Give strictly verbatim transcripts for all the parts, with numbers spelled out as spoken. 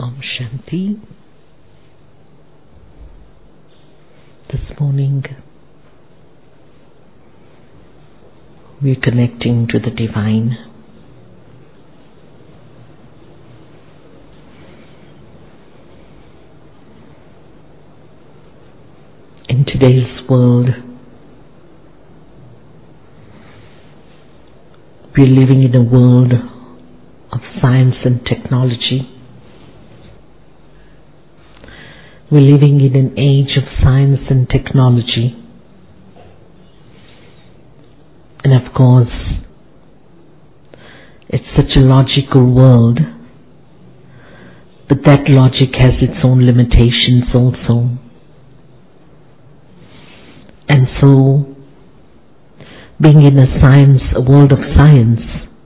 Om Shanti. This morning we're connecting to the Divine. In today's world, we're living in a world of science and technology. We're living in an age of science and technology. And of course, it's such a logical world, but that logic has its own limitations also. And so, being in a science, a world of science,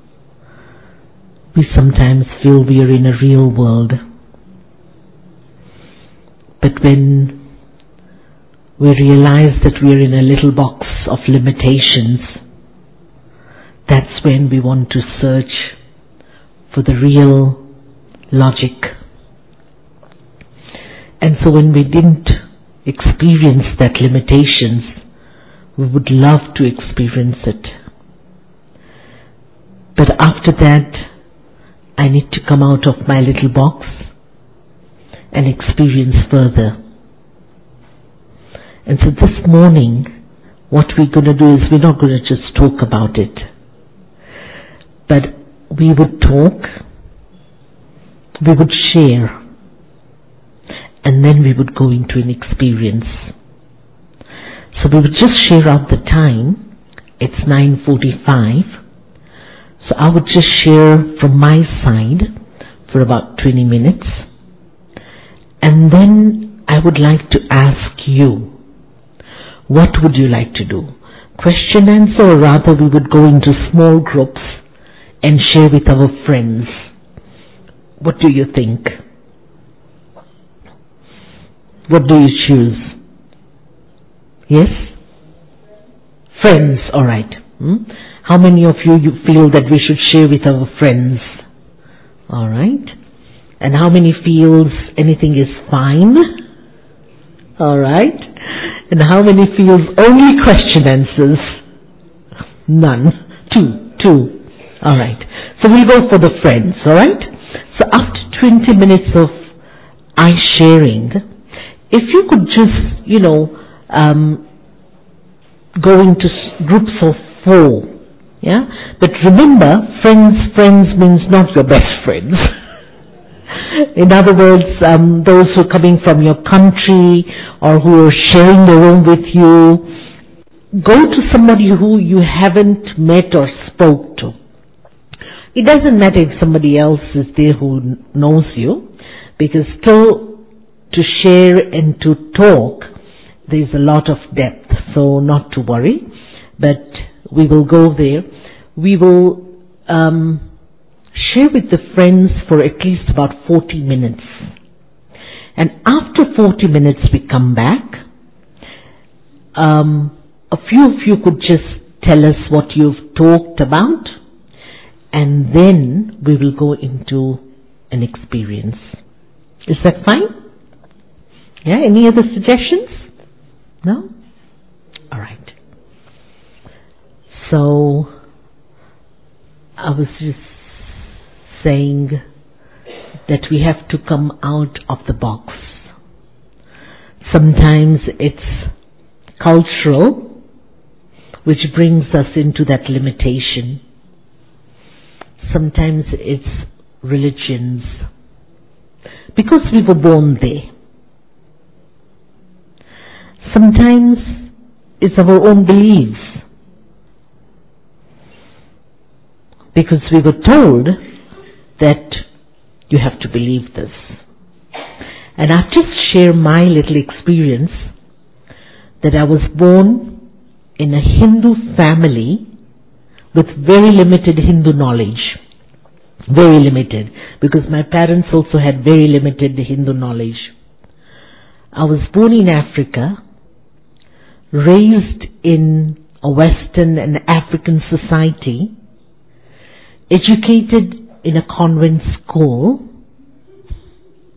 we sometimes feel we are in a real world. But when we realize that we are in a little box of limitations, that's when we want to search for the real logic. And so when we didn't experience that limitations, we would love to experience it. But after that, I need to come out of my little box and experience further. And so this morning, what we're going to do is we're not going to just talk about it, but we would talk, we would share, and then we would go into an experience. So we would just share out the time. It's nine forty-five. So I would just share from my side for about twenty minutes. And then I would like to ask you, what would you like to do? Question answer, or rather we would go into small groups and share with our friends. What do you think? What do you choose? Yes? Friends, alright. Hmm? How many of you, you feel that we should share with our friends? Alright. And how many feels anything is fine? Alright. And how many feels only question answers? None. Two. Two. Alright. So we'll go for the friends, alright? So after twenty minutes of I sharing, if you could just, you know, um, go into groups of four, yeah? But remember, friends, friends means not your best friends. In other words, um, those who are coming from your country or who are sharing the room with you, go to somebody who you haven't met or spoke to. It doesn't matter if somebody else is there who knows you, because still to share and to talk, there's a lot of depth, so not to worry. But we will go there. We will um, share with the friends for at least about forty minutes. And after forty minutes we come back. Um, a few of you could just tell us what you've talked about, and then we will go into an experience. Is that fine? Yeah, any other suggestions? No? Alright. So, I was just saying that we have to come out of the box. Sometimes it's cultural, which brings us into that limitation. Sometimes it's religions, because we were born there. Sometimes it's our own beliefs, because we were told that you have to believe this. And I've just shared my little experience that I was born in a Hindu family with very limited Hindu knowledge. Very limited, because my parents also had very limited Hindu knowledge. I was born in Africa, raised in a Western and African society, educated in a convent school,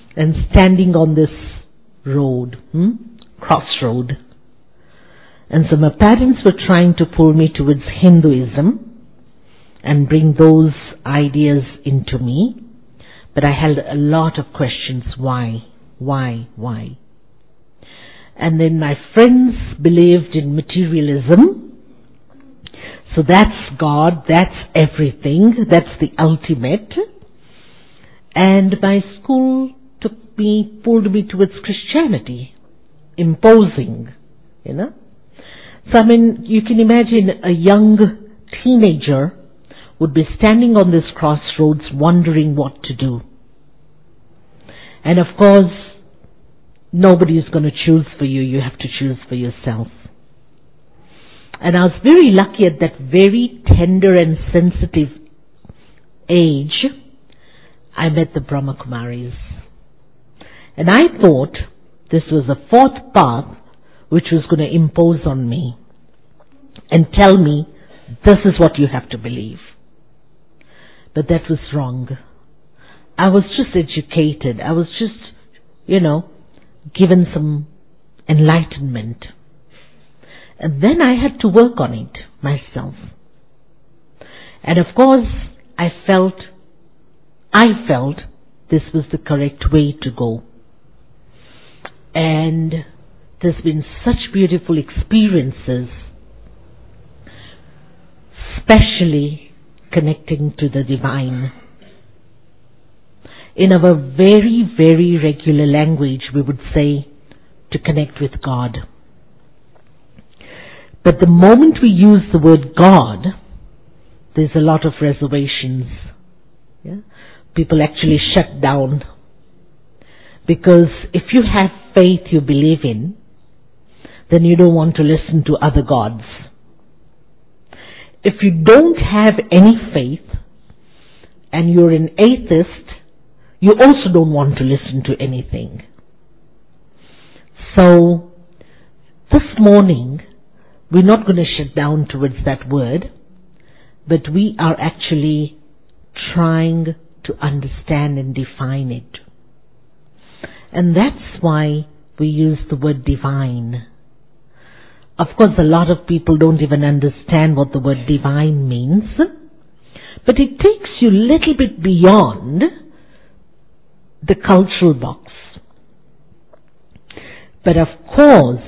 and standing on this road, hmm? crossroad. And so my parents were trying to pull me towards Hinduism and bring those ideas into me. But I held a lot of questions. Why? Why? Why? And then my friends believed in materialism. So that's God, that's everything, that's the ultimate. And my school took me, pulled me towards Christianity, imposing, you know. So I mean, you can imagine a young teenager would be standing on this crossroads wondering what to do. And of course, nobody is going to choose for you. You have to choose for yourself. And I was very lucky at that very tender and sensitive age, I met the Brahma Kumaris. And I thought this was a fourth path which was going to impose on me and tell me, this is what you have to believe. But that was wrong. I was just educated. I was just, you know, given some enlightenment. And then I had to work on it myself. And of course, I felt, I felt this was the correct way to go. And there's been such beautiful experiences, especially connecting to the divine. In our very, very regular language, we would say to connect with God. But the moment we use the word God, there's a lot of reservations. Yeah? People actually shut down. Because if you have faith you believe in, then you don't want to listen to other gods. If you don't have any faith and you're an atheist, you also don't want to listen to anything. So, this morning, we're not going to shut down towards that word, but we are actually trying to understand and define it. And that's why we use the word divine. Of course, a lot of people don't even understand what the word divine means, but it takes you a little bit beyond the cultural box. But of course,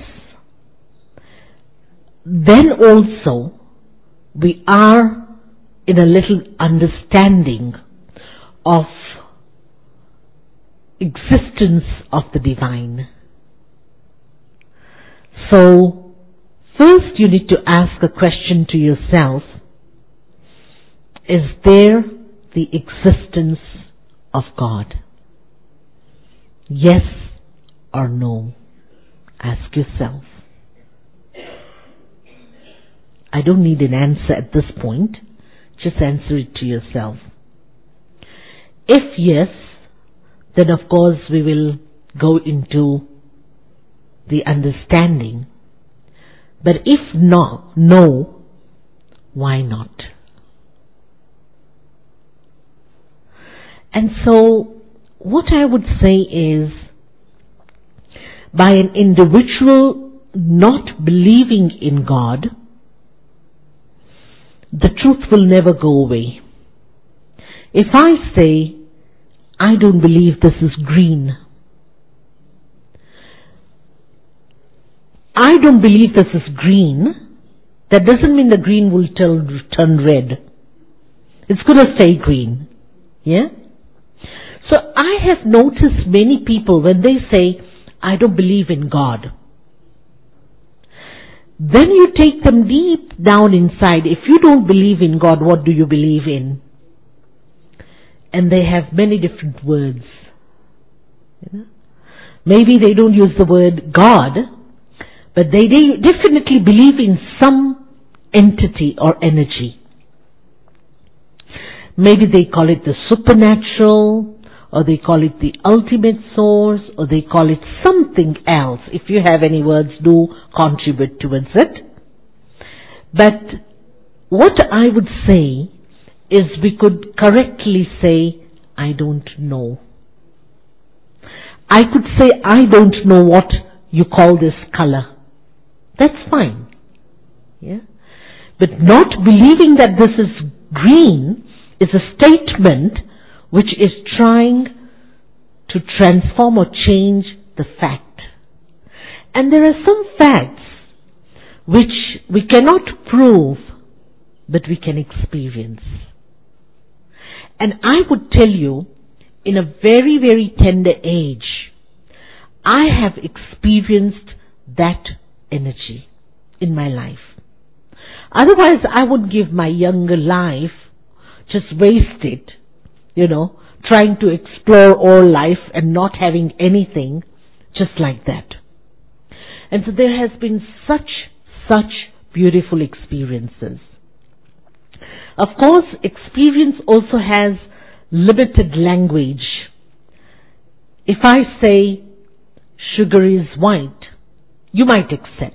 then also we are in a little understanding of existence of the divine. So, first you need to ask a question to yourself. Is there the existence of God? Yes or no? Ask yourself. I don't need an answer at this point. Just answer it to yourself. If yes, then of course we will go into the understanding. But if not, no, why not? And so, what I would say is, by an individual not believing in God, the truth will never go away. If I say, I don't believe this is green, I don't believe this is green, that doesn't mean the green will turn, turn red. It's going to stay green. Yeah? So I have noticed many people when they say, I don't believe in God. Then you take them deep down inside. If you don't believe in God, what do you believe in? And they have many different words. You know? Maybe they don't use the word God, but they definitely believe in some entity or energy. Maybe they call it the supernatural, or they call it the ultimate source, or they call it something else. If you have any words, do contribute towards it. But what I would say is we could correctly say, I don't know. I could say, I don't know what you call this color. That's fine. Yeah? But not believing that this is green is a statement which is trying to transform or change the fact. And there are some facts which we cannot prove, but we can experience. And I would tell you, in a very, very tender age, I have experienced that energy in my life. Otherwise, I would give my younger life, just waste it, you know, trying to explore all life and not having anything, just like that. And so there has been such, such beautiful experiences. Of course, experience also has limited language. If I say sugar is white, you might accept.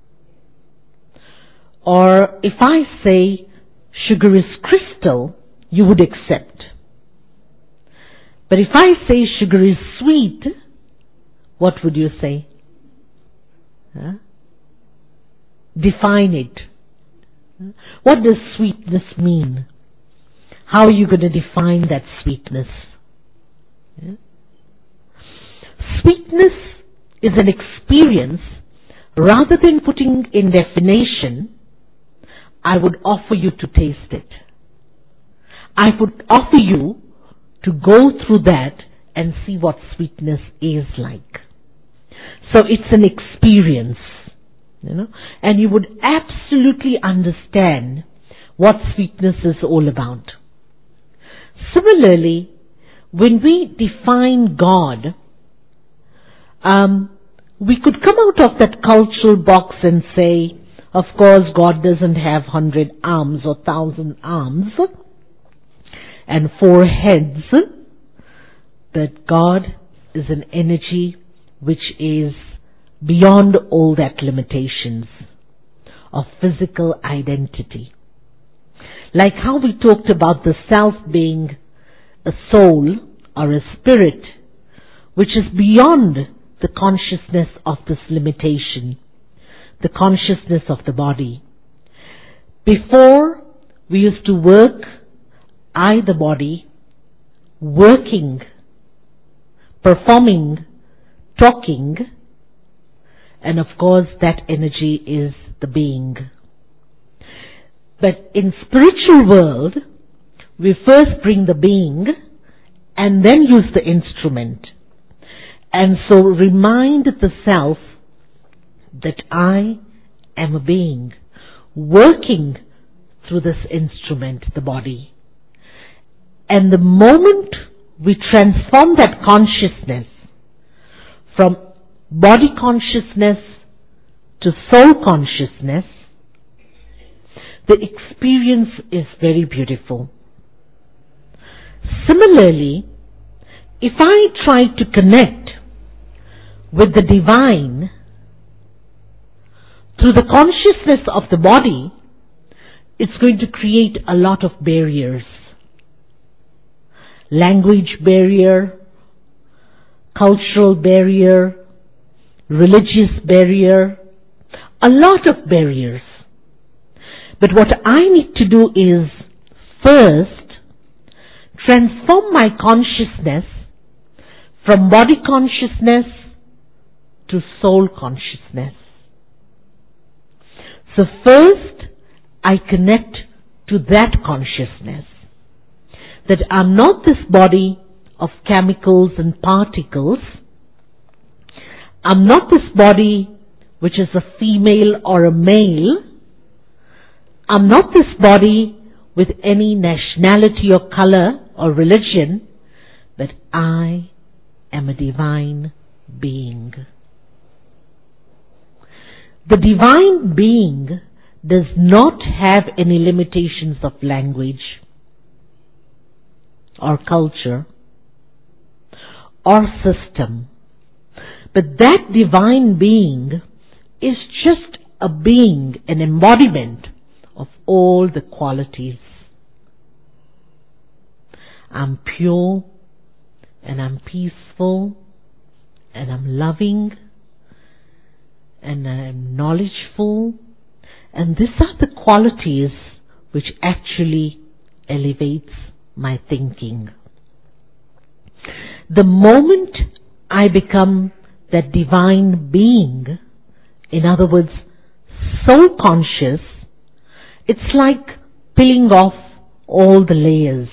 Or if I say sugar is crystal, you would accept. But if I say sugar is sweet, what would you say? Huh? Define it. What does sweetness mean? How are you going to define that sweetness? Yeah? Sweetness is an experience. Rather than putting in definition, I would offer you to taste it. I would offer you to go through that and see what sweetness is like. So it's an experience, you know, and you would absolutely understand what sweetness is all about. Similarly, when we define God, um, we could come out of that cultural box and say, of course, God doesn't have hundred arms or thousand arms and four heads, but God is an energy which is beyond all that limitations of physical identity. Like how we talked about the self being a soul or a spirit, which is beyond the consciousness of this limitation, the consciousness of the body. Before, we used to work, I, the body, working, performing, talking, and of course that energy is the being. But in spiritual world, we first bring the being and then use the instrument. And so remind the self that I am a being working through this instrument, the body. And the moment we transform that consciousness from body consciousness to soul consciousness, the experience is very beautiful. Similarly, if I try to connect with the divine through the consciousness of the body, it's going to create a lot of barriers. Language barrier, cultural barrier, religious barrier, a lot of barriers. But what I need to do is first transform my consciousness from body consciousness to soul consciousness. So first, I connect to that consciousness, that I'm not this body of chemicals and particles. I'm not this body which is a female or a male. I'm not this body with any nationality or color or religion, but I am a divine being. The divine being does not have any limitations of language or culture or system. But that divine being is just a being, an embodiment of all the qualities. I'm pure and I'm peaceful and I'm loving, and I'm knowledgeful, and these are the qualities which actually elevates my thinking. The moment I become that divine being, in other words, soul conscious, it's like peeling off all the layers.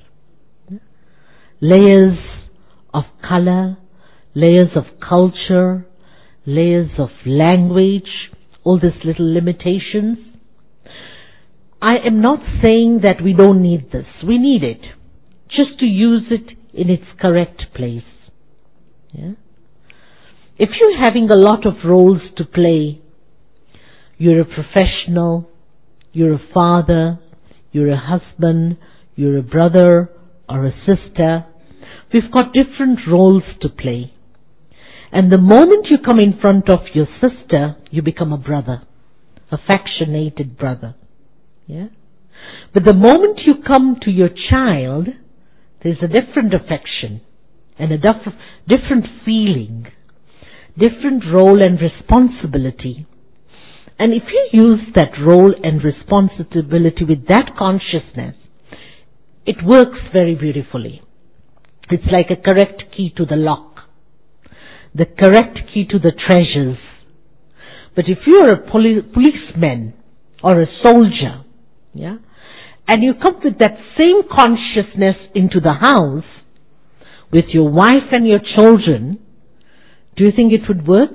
Layers of color, layers of culture, layers of language, all these little limitations. I am not saying that we don't need this. We need it. Just to use it in its correct place. Yeah? If you're having a lot of roles to play, you're a professional, you're a father, you're a husband, you're a brother or a sister. We've got different roles to play. And the moment you come in front of your sister, you become a brother, affectionated brother. Yeah? But the moment you come to your child, there's a different affection and a diff- different feeling, different role and responsibility. And if you use that role and responsibility with that consciousness, it works very beautifully. It's like a correct key to the lock, the correct key to the treasures. But if you're a poli- policeman or a soldier, yeah, and you come with that same consciousness into the house with your wife and your children, do you think it would work?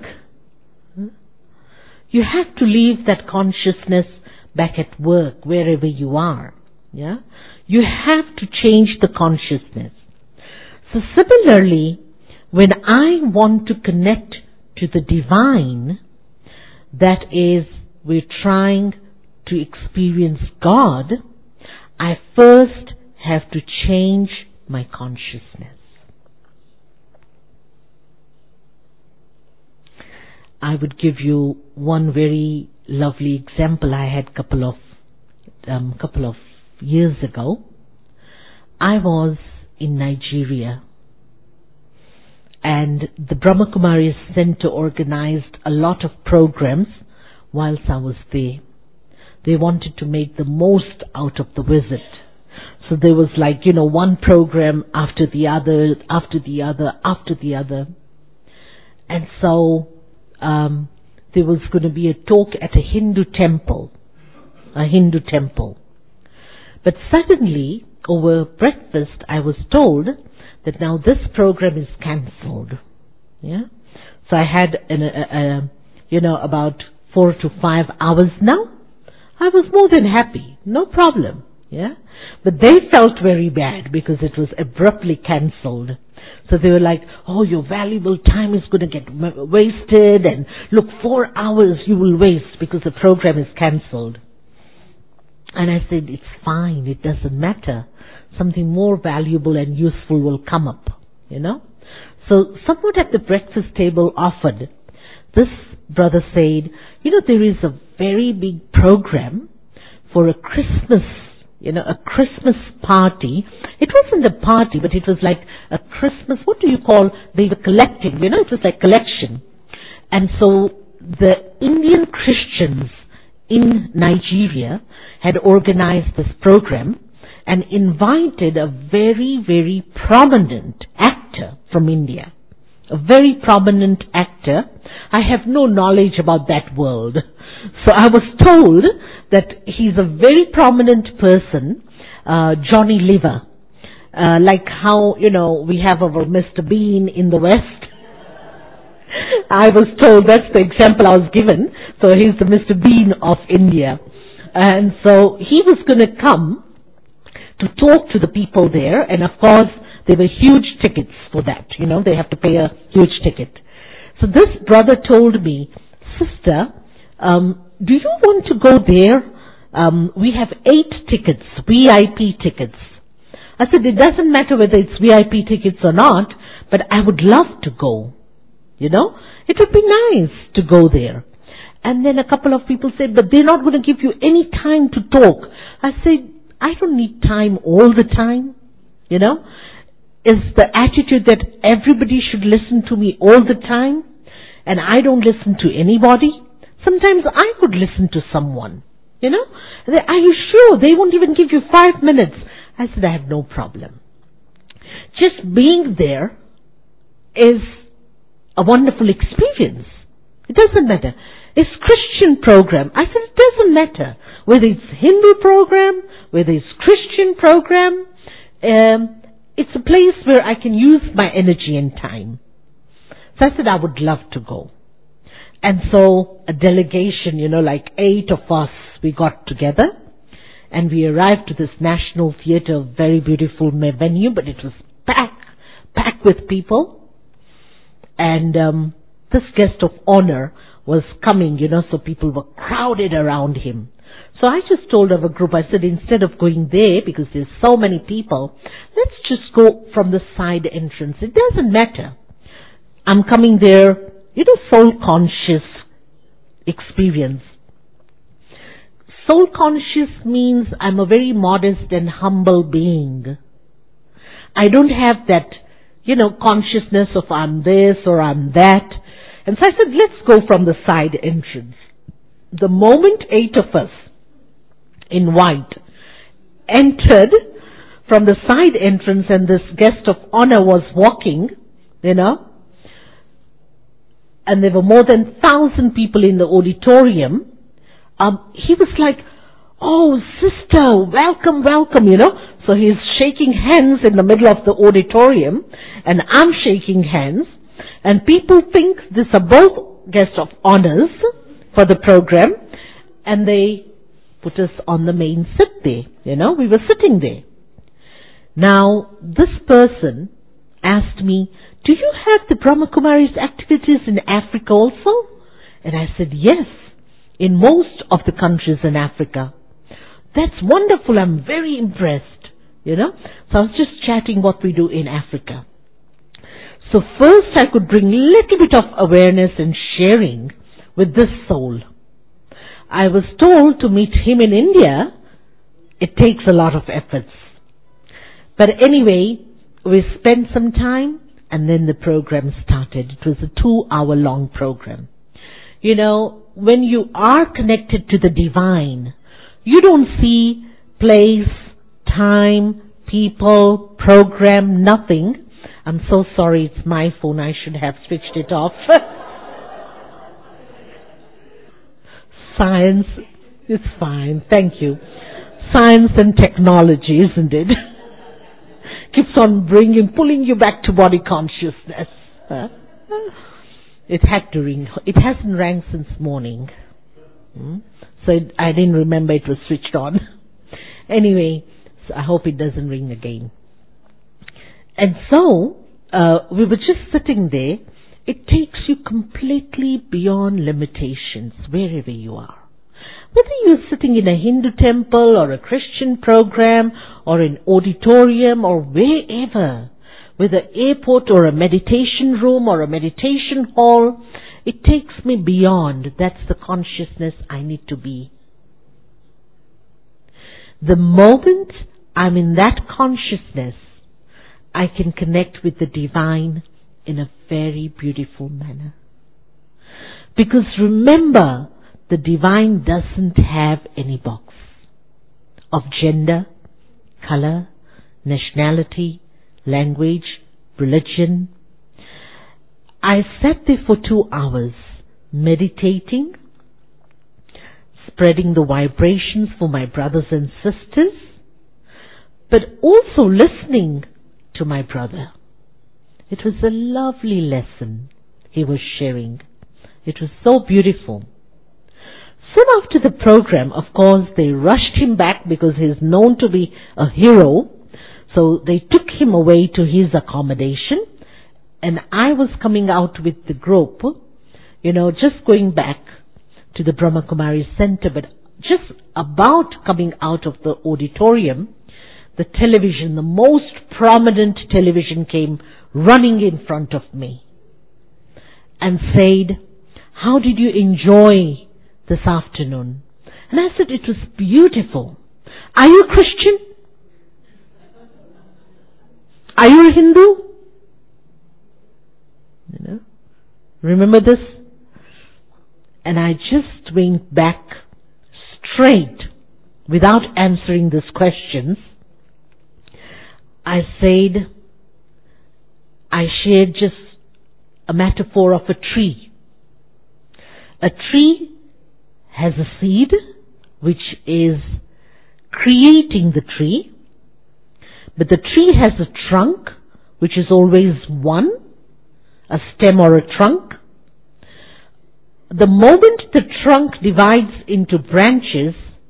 You have to leave that consciousness back at work, wherever you are. Yeah? You have to change the consciousness. So similarly, when I want to connect to the divine, that is, we're trying to experience God, I first have to change my consciousness. I would give you one very lovely example I had a couple of um, couple of years ago. I was in Nigeria, and the Brahma Kumaris Center organized a lot of programs whilst I was there. They wanted to make the most out of the visit. So there was like, you know, one program after the other, after the other, after the other. And so um, there was going to be a talk at a Hindu temple, a Hindu temple. But suddenly, over breakfast, I was told that now this program is cancelled. Yeah. So I had, an, a, a, you know, about four to five hours now. I was more than happy, no problem, yeah. But they felt very bad because it was abruptly cancelled. So they were like, "Oh, your valuable time is going to get wasted, and look, four hours you will waste because the program is cancelled." And I said, "It's fine, it doesn't matter. Something more valuable and useful will come up, you know." So someone at the breakfast table offered. This brother said, "You know, there is a very big program for a Christmas, you know, a Christmas party." It wasn't a party, but it was like a Christmas, what do you call, they were collecting, you know, it was like collection. And so the Indian Christians in Nigeria had organized this program and invited a very, very prominent actor from India. A very prominent actor. I have no knowledge about that world. So I was told that he's a very prominent person, uh, Johnny Liver. Uh, like how, you know, we have our Mister Bean in the West. I was told that's the example I was given. So he's the Mister Bean of India. And so he was going to come to talk to the people there, and of course there were huge tickets for that, you know, they have to pay a huge ticket. So this brother told me, "Sister, um, do you want to go there? Um, we have eight tickets, V I P tickets." I said, "It doesn't matter whether it's V I P tickets or not, but I would love to go, you know, it would be nice to go there." And then a couple of people said, "But they're not going to give you any time to talk." I said, "I don't need time all the time, you know. is the attitude that everybody should listen to me all the time and I don't listen to anybody. Sometimes I could listen to someone, you know. They, are you sure? They won't even give you five minutes. I said, I have no problem. Just being there is a wonderful experience. It doesn't matter. It's Christian program. I said, it doesn't matter whether it's Hindu program, whether it's Christian program. Um, it's a place where I can use my energy and time. So I said, I would love to go. And so a delegation, you know, like eight of us, we got together and we arrived to this National Theatre, very beautiful venue, but it was packed, packed with people. And um, this guest of honor was coming, you know, so people were crowded around him. So I just told our group, I said, instead of going there, because there's so many people, let's just go from the side entrance. It doesn't matter. I'm coming there, you know, soul conscious experience. Soul conscious means I'm a very modest and humble being. I don't have that, you know, consciousness of I'm this or I'm that. And so I said, let's go from the side entrance. The moment eight of us in white entered from the side entrance and this guest of honor was walking, you know, and there were more than thousand people in the auditorium, um, he was like, oh, sister, welcome, welcome, you know. So he's shaking hands in the middle of the auditorium and I'm shaking hands and people think these are both guests of honors for the program and they put us on the main sit there, you know, we were sitting there. Now, this person asked me, do you have the Brahma Kumaris activities in Africa also? And I said, yes, in most of the countries in Africa. That's wonderful, I'm very impressed, you know. So I was just chatting what we do in Africa. So first I could bring a little bit of awareness and sharing with this soul. I was told to meet him in India, it takes a lot of efforts. But anyway, we spent some time and then the program started. It was a two hour long program. You know, when you are connected to the divine, you don't see place, time, people, program, nothing. I'm so sorry, it's my phone, I should have switched it off. Science, it's fine, thank you. Science and technology, isn't it? Keeps on bringing, pulling you back to body consciousness. Huh? It had to ring. It hasn't rang since morning. Hmm? So it, I didn't remember it was switched on. Anyway, so I hope it doesn't ring again. And so, uh, we were just sitting there. It takes you completely beyond limitations, wherever you are. Whether you're sitting in a Hindu temple or a Christian program or an auditorium or wherever, whether airport or a meditation room or a meditation hall, it takes me beyond. That's the consciousness I need to be. The moment I'm in that consciousness, I can connect with the divine in a very beautiful manner. Because remember, the divine doesn't have any box of gender, color, nationality, language, religion. I sat there for two hours meditating, spreading the vibrations for my brothers and sisters, but also listening to my brother. It was a lovely lesson he was sharing. It was so beautiful. Soon after the program, of course, they rushed him back because he's known to be a hero. So they took him away to his accommodation. And I was coming out with the group, you know, just going back to the Brahma Kumaris Center. But just about coming out of the auditorium, the television, the most prominent television came running in front of me and said, how did you enjoy this afternoon? And I said, it was beautiful. Are you a Christian? Are you a Hindu? You know? Remember this? And I just went back straight without answering these questions. I said, I shared just a metaphor of a tree. A tree has a seed which is creating the tree, but the tree has a trunk which is always one, a stem or a trunk. The moment the trunk divides into branches,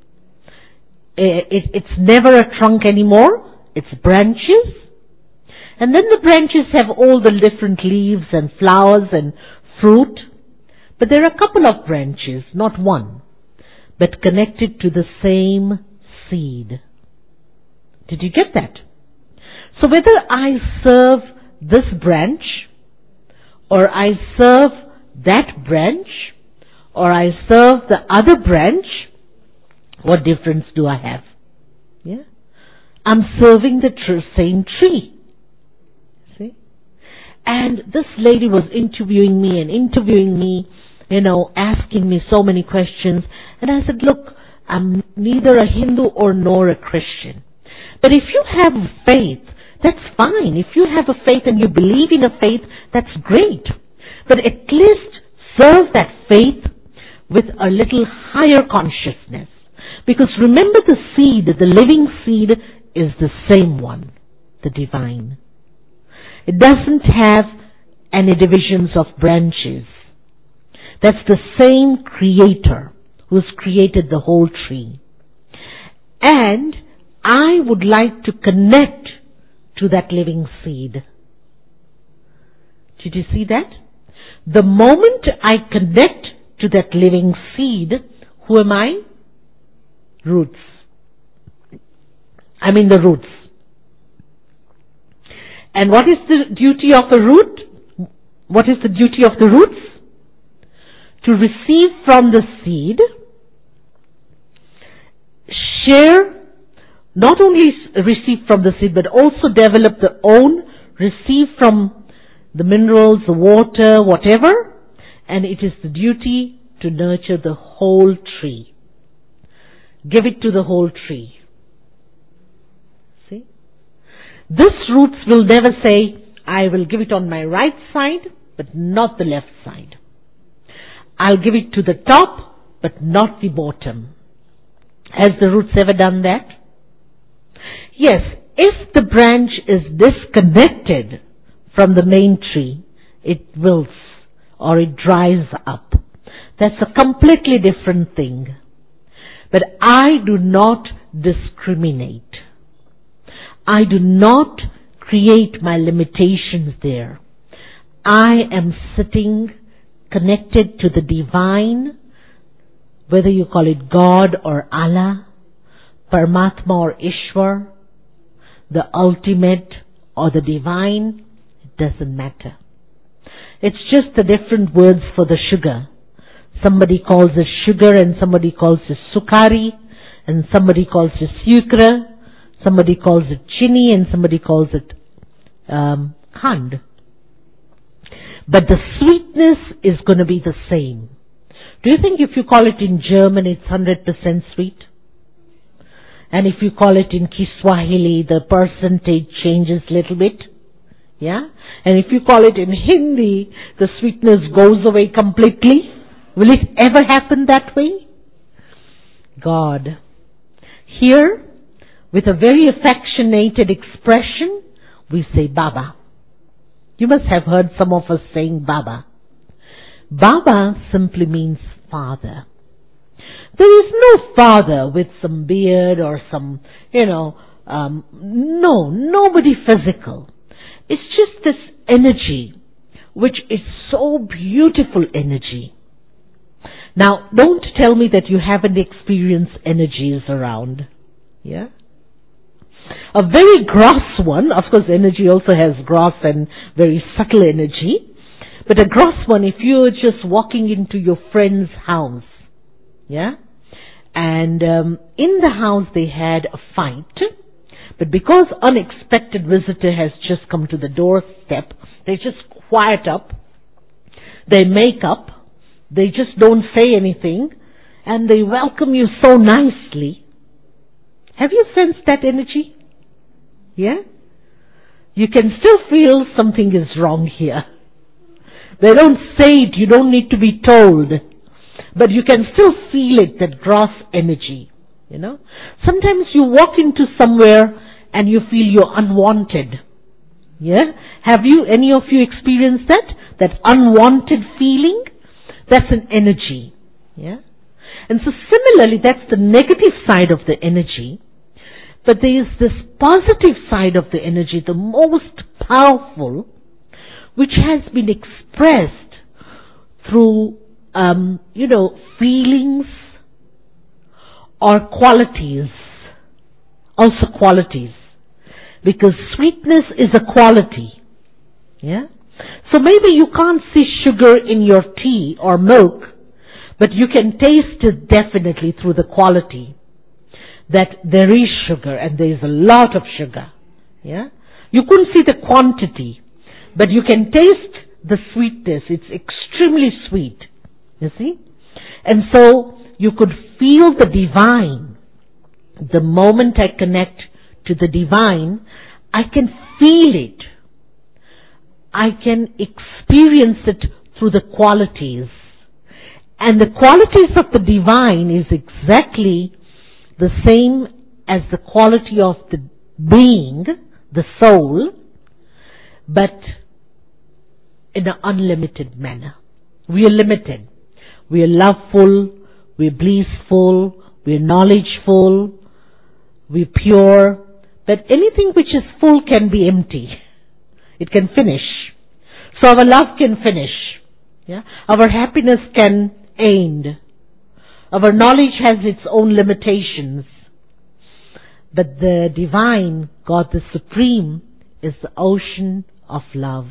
it, it's never a trunk anymore, it's branches. And then the branches have all the different leaves and flowers and fruit. But there are a couple of branches, not one, but connected to the same seed. Did you get that? So whether I serve this branch, or I serve that branch, or I serve the other branch, what difference do I have? Yeah, I'm serving the tr- same tree. See? And this lady was interviewing me and interviewing me, you know, asking me so many questions. And I said, look, I'm neither a Hindu or nor a Christian. But if you have faith, that's fine. If you have a faith and you believe in a faith, that's great. But at least serve that faith with a little higher consciousness. Because remember, the seed, the living seed, is the same one, the divine. It doesn't have any divisions of branches. That's the same creator who's created the whole tree. And I would like to connect to that living seed. Did you see that? The moment I connect to that living seed, who am I? Roots. I'm in the roots. And what is the duty of the root? What is the duty of the roots? To receive from the seed, share, not only receive from the seed, but also develop their own, receive from the minerals, the water, whatever, and it is the duty to nurture the whole tree. Give it to the whole tree. See? This roots will never say, I will give it on my right side, but not the left side. I'll give it to the top, but not the bottom. Has the roots ever done that? Yes, if the branch is disconnected from the main tree, it wilts or it dries up. That's a completely different thing. But I do not discriminate. I do not create my limitations there. I am sitting connected to the divine, whether you call it God or Allah, Paramatma or Ishwar, the ultimate or the divine, it doesn't matter. It's just the different words for the sugar. Somebody calls it sugar and somebody calls it sukari and somebody calls it sukra, somebody calls it chini and somebody calls it um, khand. But the sweetness is going to be the same. Do you think if you call it in German, it's one hundred percent sweet? And if you call it in Kiswahili, the percentage changes a little bit? Yeah? And if you call it in Hindi, the sweetness goes away completely? Will it ever happen that way? God. Here, with a very affectionated expression, we say Baba. You must have heard some of us saying Baba. Baba simply means father. There is no father with some beard or some, you know, um, no, nobody physical. It's just this energy, which is so beautiful energy. Now, don't tell me that you haven't experienced energies around. Yeah? A very gross one, of course energy also has gross and very subtle energy, but a gross one, if you're just walking into your friend's house, yeah, and um, in the house they had a fight, But because unexpected visitor has just come to the doorstep, they just quiet up, they make up, they just don't say anything, and they welcome you so nicely. Have you sensed that energy? Yeah? You can still feel something is wrong here. They don't say it, you don't need to be told. But you can still feel it, that gross energy. You know? Sometimes you walk into somewhere and you feel you're unwanted. Yeah? Have you, any of you experienced that? That unwanted feeling? That's an energy. Yeah? And so similarly, that's the negative side of the energy. But there is this positive side of the energy, the most powerful, which has been expressed through, um, you know, feelings or qualities. Also qualities. Because sweetness is a quality. Yeah? So maybe you can't see sugar in your tea or milk, but you can taste it definitely through the quality. That there is sugar and there is a lot of sugar. Yeah? You couldn't see the quantity, but you can taste the sweetness. It's extremely sweet. You see? And so you could feel the divine. The moment I connect to the divine, I can feel it. I can experience it through the qualities. And the qualities of the divine is exactly the same as the quality of the being, the soul, but in an unlimited manner. We are limited. We are loveful, we are blissful, we are knowledgeful, we are pure, but anything which is full can be empty. It can finish. So our love can finish. Yeah? Our happiness can end. Our knowledge has its own limitations. But the divine, God the Supreme, is the ocean of love.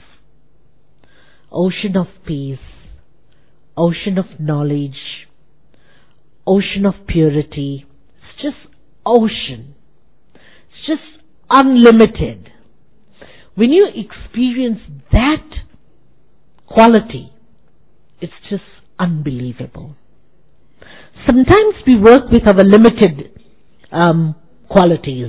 Ocean of peace. Ocean of knowledge. Ocean of purity. It's just ocean. It's just unlimited. When you experience that quality, it's just unbelievable. Sometimes we work with our limited um, qualities.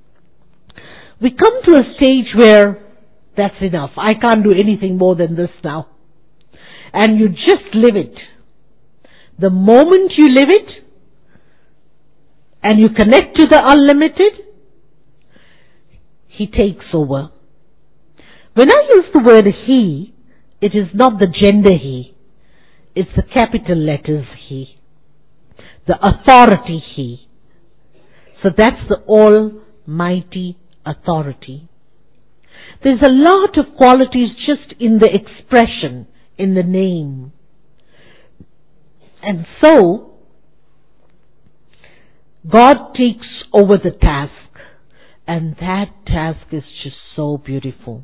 We come to a stage where that's enough. I can't do anything more than this now. And you just live it. The moment you live it, and you connect to the unlimited, He takes over. When I use the word He, it is not the gender He. It's the capital letters He. The authority He. So that's the almighty authority. There's a lot of qualities just in the expression, in the name. And so, God takes over the task. And that task is just so beautiful.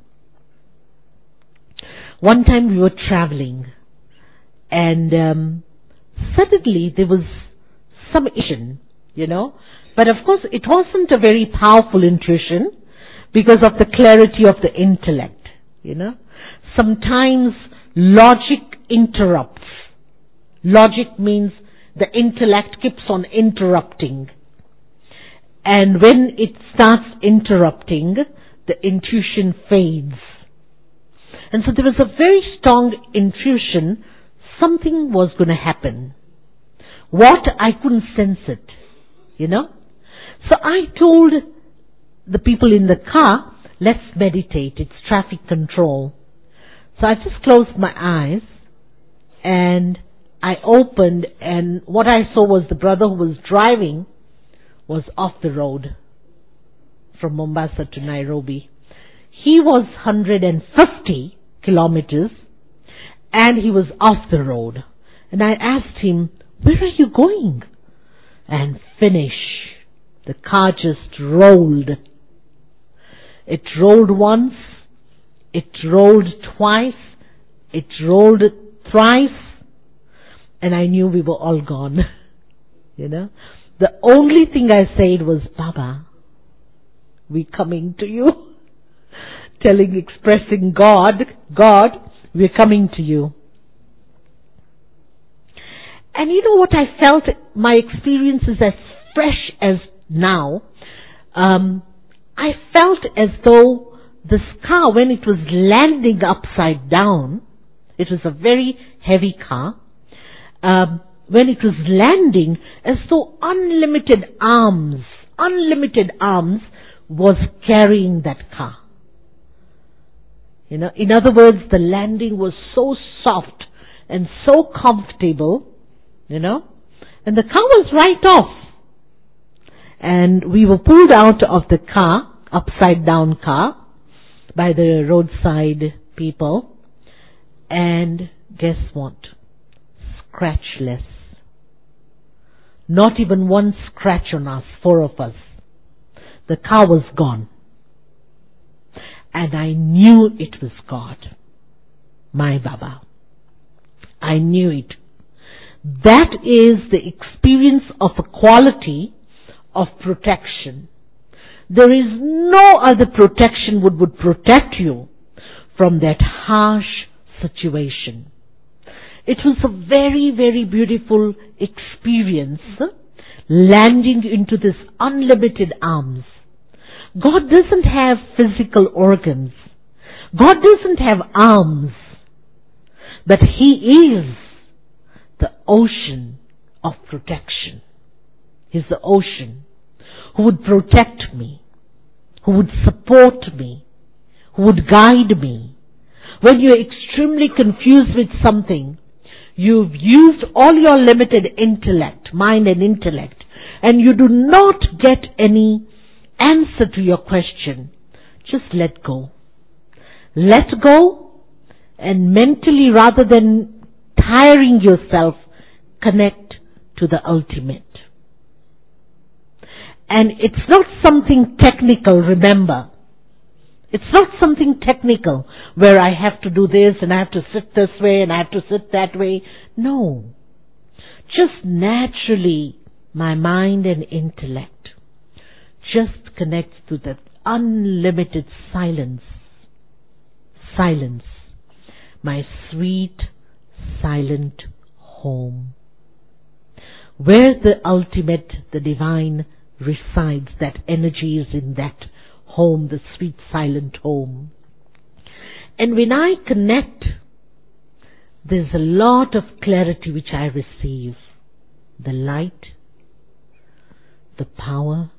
One time we were traveling, and um, suddenly there was some intuition, you know. But of course it wasn't a very powerful intuition because of the clarity of the intellect, you know. Sometimes logic interrupts. Logic means the intellect keeps on interrupting. And when it starts interrupting, the intuition fades. And so there was a very strong intuition, something was going to happen. What? I couldn't sense it, you know. So I told the people in the car, let's meditate, it's traffic control. So I just closed my eyes and I opened, and what I saw was the brother who was driving was off the road from Mombasa to Nairobi. He was one hundred fifty kilometers and he was off the road. And I asked him, where are you going? And finish. The car just rolled. It rolled once. It rolled twice. It rolled thrice. And I knew we were all gone. You know? The only thing I said was, Baba, we're coming to you. Telling, expressing God, God, we're coming to you. And you know what I felt? My experience is as fresh as now. Um, I felt as though this car, when it was landing upside down, it was a very heavy car, um, when it was landing, as though unlimited arms, unlimited arms was carrying that car. You know, in other words, the landing was so soft and so comfortable, you know, and the car was right off. And we were pulled out of the car, upside down car, by the roadside people. And guess what? Scratchless. Not even one scratch on us, four of us. The car was gone. And I knew it was God. My Baba. I knew it. That is the experience of a quality of protection. There is no other protection would, would protect you from that harsh situation. It was a very, very beautiful experience, landing into this unlimited arms. God doesn't have physical organs. God doesn't have arms. But He is the ocean of protection. He's the ocean who would protect me, who would support me, who would guide me. When you're extremely confused with something, you've used all your limited intellect, mind and intellect, and you do not get any answer to your question. Just let go. Let go, and mentally, rather than tiring yourself, connect to the ultimate. And it's not something technical, remember. It's not something technical where I have to do this and I have to sit this way and I have to sit that way. No. Just naturally, my mind and intellect just connects to that unlimited silence. Silence. My sweet, silent home. Where the ultimate, the divine resides, that energy is in that home, the sweet, silent home. And when I connect, there's a lot of clarity which I receive. The light, the power,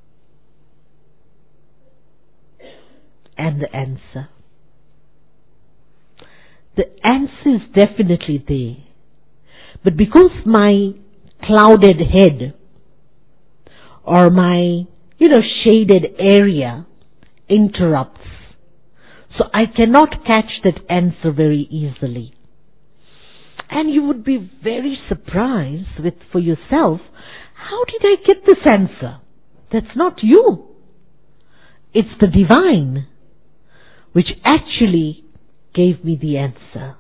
and the answer. The answer is definitely there. But because my clouded head or my, you know, shaded area interrupts, so I cannot catch that answer very easily. And you would be very surprised with for yourself, how did I get this answer? That's not you. It's the divine which actually gave me the answer.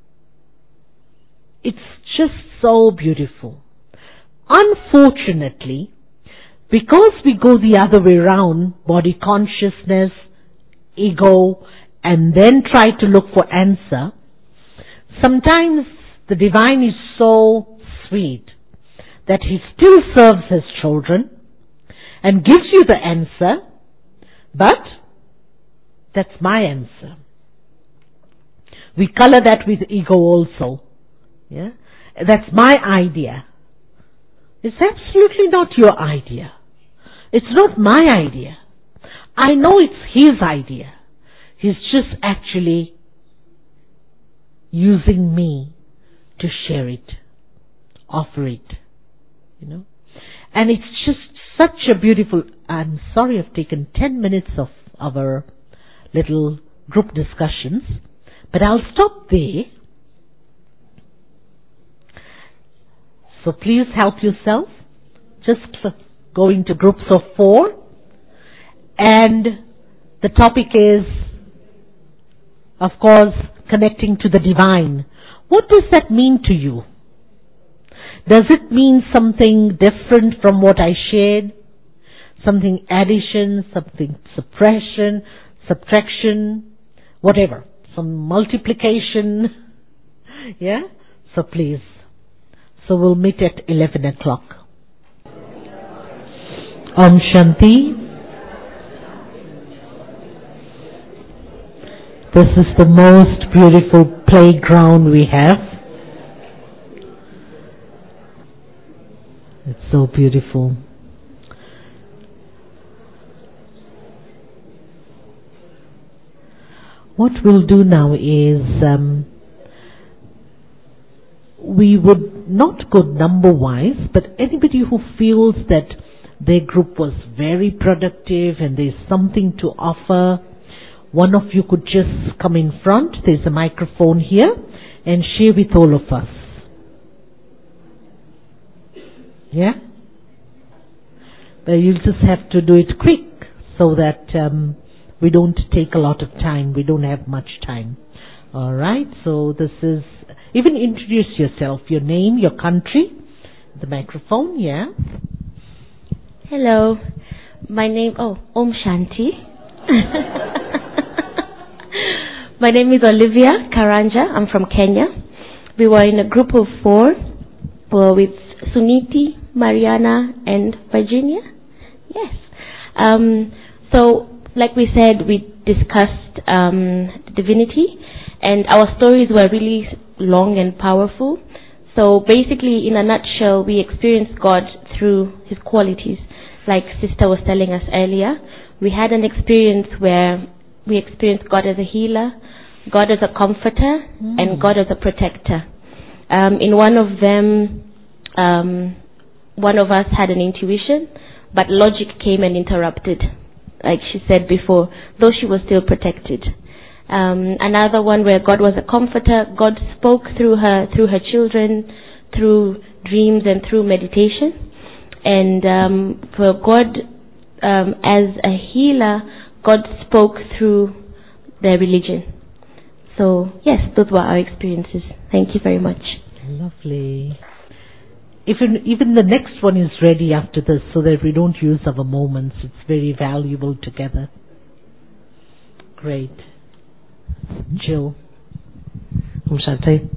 It's just so beautiful. Unfortunately, because we go the other way around, body consciousness, ego, and then try to look for answer, sometimes the divine is so sweet that He still serves His children and gives you the answer, but that's my answer. We color that with ego also. Yeah, that's my idea. It's absolutely not your idea. It's not my idea. I know it's His idea. He's just actually using me to share it, offer it, you know. And it's just such a beautiful, I'm sorry I've taken ten minutes of our little group discussions, but I'll stop there. So please help yourself. Just go into groups of four. And the topic is, of course, connecting to the divine. What does that mean to you? Does it mean something different from what I shared? something addition, something suppression, subtraction, whatever, some multiplication. Yeah? So please. So we'll meet at eleven o'clock. Om Shanti. This is the most beautiful playground we have. It's so beautiful. What we'll do now is um, we would not go number-wise, but anybody who feels that their group was very productive and there's something to offer, one of you could just come in front. There's a microphone here and share with all of us. Yeah? But you'll just have to do it quick so that um, we don't take a lot of time. We don't have much time. All right? So this is, even introduce yourself, your name, your country. The microphone, yeah? Hello. My name, oh, Om Shanti. My name is Olivia Karanja. I'm from Kenya. We were in a group of four uh, with Suniti, Mariana, and Virginia. Yes. Um, so, like we said, we discussed um, divinity, and our stories were really long and powerful. So, basically, in a nutshell, we experienced God through His qualities. Like Sister was telling us earlier, we had an experience where we experienced God as a healer, God as a comforter, mm. and God as a protector. Um, in one of them, um, one of us had an intuition, but logic came and interrupted, like she said before, though she was still protected. Um, another one where God was a comforter, God spoke through her, through her children, through dreams and through meditation. And um, for God, um, as a healer, God spoke through their religion. So, yes, those were our experiences. Thank you very much. Lovely. Even, even the next one is ready after this so that we don't use our moments. It's very valuable together. Great. Jill. Om Shanti.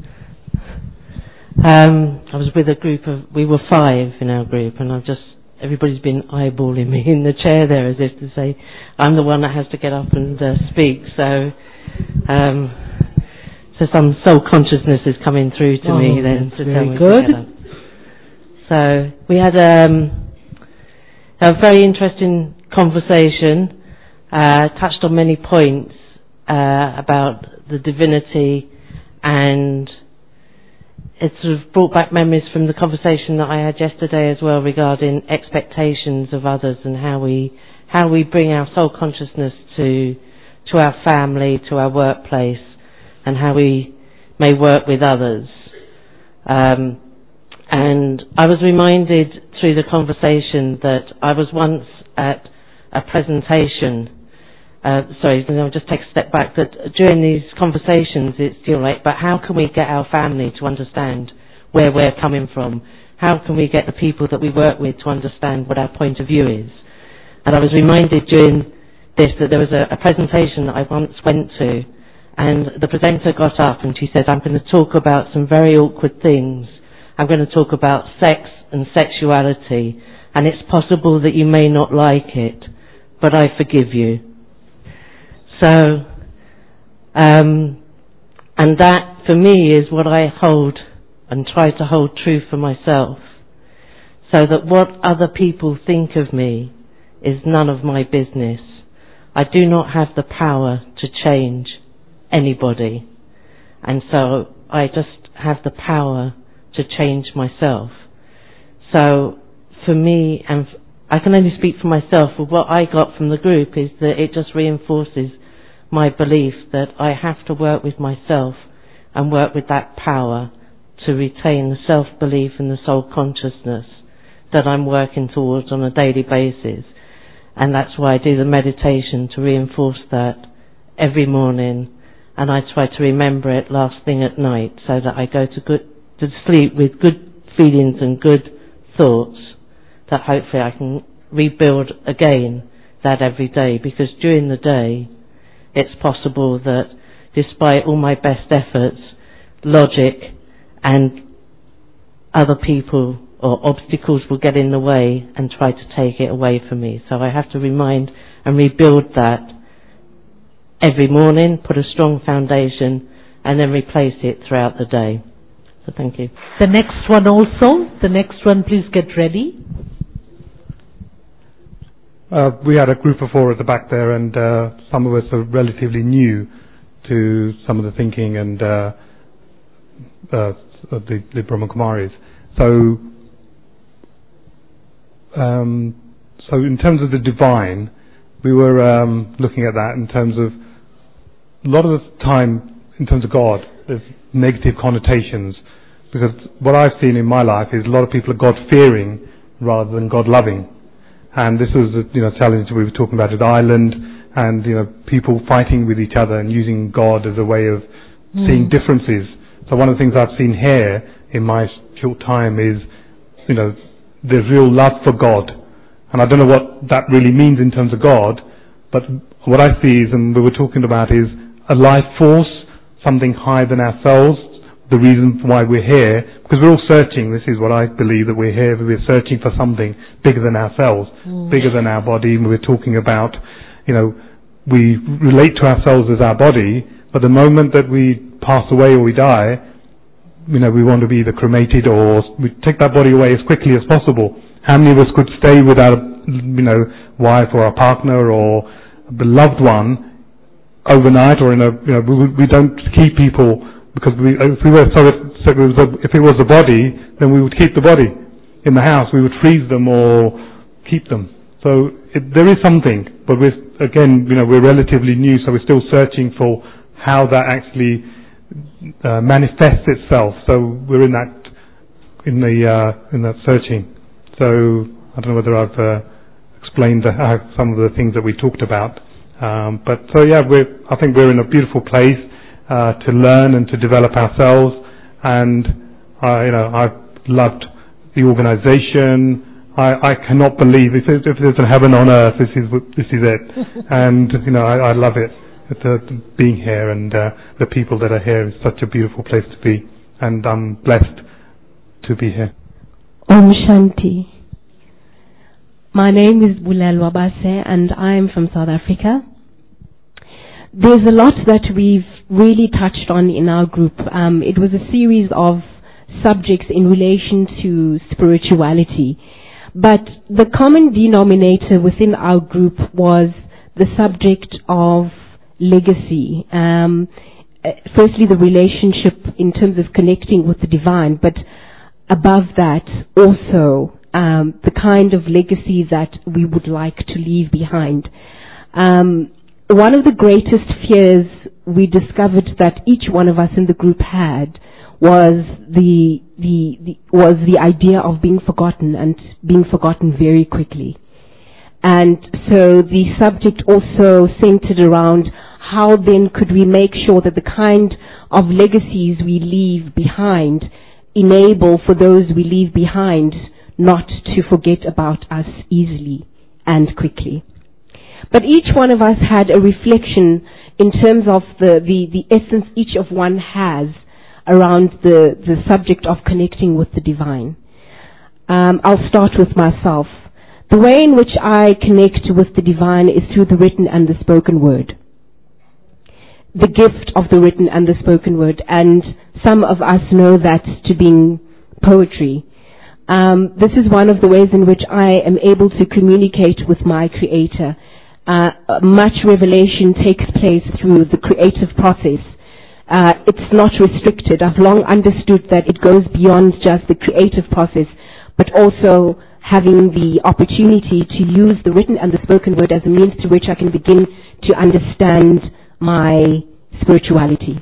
Um, I was with a group of, we were five in our group, and I've just, everybody's been eyeballing me in the chair there as if to say, I'm the one that has to get up and uh, speak. So, um, so some soul consciousness is coming through to oh, me then to tell me good. to get up. So we had um, a very interesting conversation, uh, touched on many points uh, about the divinity, and it sort of brought back memories from the conversation that I had yesterday as well regarding expectations of others and how we how we bring our soul consciousness to to our family, to our workplace, and how we may work with others. Um, and I was reminded through the conversation that I was once at a presentation. Uh, sorry, I'll just take a step back. That during these conversations, it's still like, but how can we get our family to understand where we're coming from? How can we get the people that we work with to understand what our point of view is? And I was reminded during this that there was a, a presentation that I once went to, and the presenter got up and she said, I'm going to talk about some very awkward things. I'm going to talk about sex and sexuality, and it's possible that you may not like it, but I forgive you. So, um, and that for me is what I hold and try to hold true for myself, so that what other people think of me is none of my business. I do not have the power to change anybody, and so I just have the power to change myself. So for me, and I can only speak for myself, but what I got from the group is that it just reinforces my belief that I have to work with myself and work with that power to retain the self-belief and the soul consciousness that I'm working towards on a daily basis. And that's why I do the meditation, to reinforce that every morning, and I try to remember it last thing at night so that I go to good to sleep with good feelings and good thoughts, that hopefully I can rebuild again that every day, because during the day it's possible that despite all my best efforts, logic and other people or obstacles will get in the way and try to take it away from me. So I have to remind and rebuild that every morning, put a strong foundation, and then replace it throughout the day. So thank you. The next one also. The next one, please get ready. Uh, we had a group of four at the back there, and uh, some of us are relatively new to some of the thinking and uh, uh, the, the Brahma Kumaris. So, um, so in terms of the divine, we were um, looking at that in terms of a lot of the time, in terms of God, there's negative connotations, because what I've seen in my life is a lot of people are God-fearing rather than God-loving. And this was a you know, challenge we were talking about at Ireland, and you know, people fighting with each other and using God as a way of mm. seeing differences. So one of the things I've seen here in my short time is, you know, there's real love for God. And I don't know what that really means in terms of God, but what I see is, and we were talking about, is a life force, something higher than ourselves, the reason why we're here, because we're all searching. This is what I believe, that we're here, we're searching for something bigger than ourselves, mm. bigger than our body. And we're talking about, you know, we relate to ourselves as our body, but the moment that we pass away or we die, you know, we want to be either cremated or we take that body away as quickly as possible. How many of us could stay with our, you know, wife or our partner or a beloved one overnight, or in a, you know, we, we don't keep people, because we, if we were so if, so it was a, if it was the body, then we would keep the body in the house. We would freeze them or keep them. So it, there is something, but we're again, you know, we're relatively new, so we're still searching for how that actually uh, manifests itself. So we're in that in the uh, in that searching. So I don't know whether I've uh, explained the, uh, some of the things that we talked about, um, but so yeah, we're I think we're in a beautiful place. Uh, to learn and to develop ourselves, and uh, you know, I've loved the organisation. I, I cannot believe if, if there's a heaven on earth, this is this is it, and you know, I, I love it. The, being here and uh, the people that are here is such a beautiful place to be, and I'm blessed to be here. Om Shanti. My name is Bulel Wabase, and I am from South Africa. There's a lot that we've really touched on in our group. Um, it was a series of subjects in relation to spirituality. But the common denominator within our group was the subject of legacy. Um, firstly, the relationship in terms of connecting with the divine, but above that, also um, the kind of legacy that we would like to leave behind. Um, One of the greatest fears we discovered that each one of us in the group had was the, the, the was the idea of being forgotten, and being forgotten very quickly. And so the subject also centered around how then could we make sure that the kind of legacies we leave behind enable for those we leave behind not to forget about us easily and quickly. But each one of us had a reflection in terms of the, the, the essence each of one has around the, the subject of connecting with the divine. Um, I'll start with myself. The way in which I connect with the divine is through the written and the spoken word. The gift of the written and the spoken word, and some of us know that to being poetry. Um, this is one of the ways in which I am able to communicate with my Creator. Uh, much revelation takes place through the creative process. Uh, it's not restricted. I've long understood that it goes beyond just the creative process, but also having the opportunity to use the written and the spoken word as a means to which I can begin to understand my spirituality.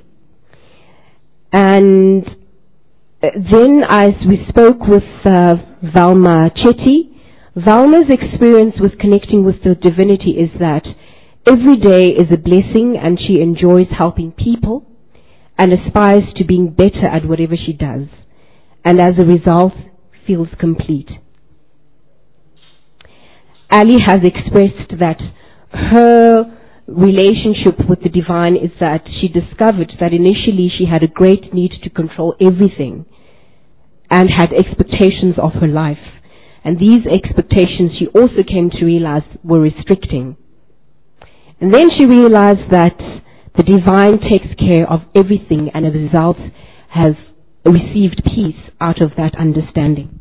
And then as we spoke with uh, Valma Chetty, Valma's experience with connecting with the divinity is that every day is a blessing, and she enjoys helping people and aspires to being better at whatever she does, and as a result feels complete. Ali has expressed that her relationship with the divine is that she discovered that initially she had a great need to control everything and had expectations of her life. And these expectations she also came to realize were restricting. And then she realized that the divine takes care of everything, and as a result has received peace out of that understanding.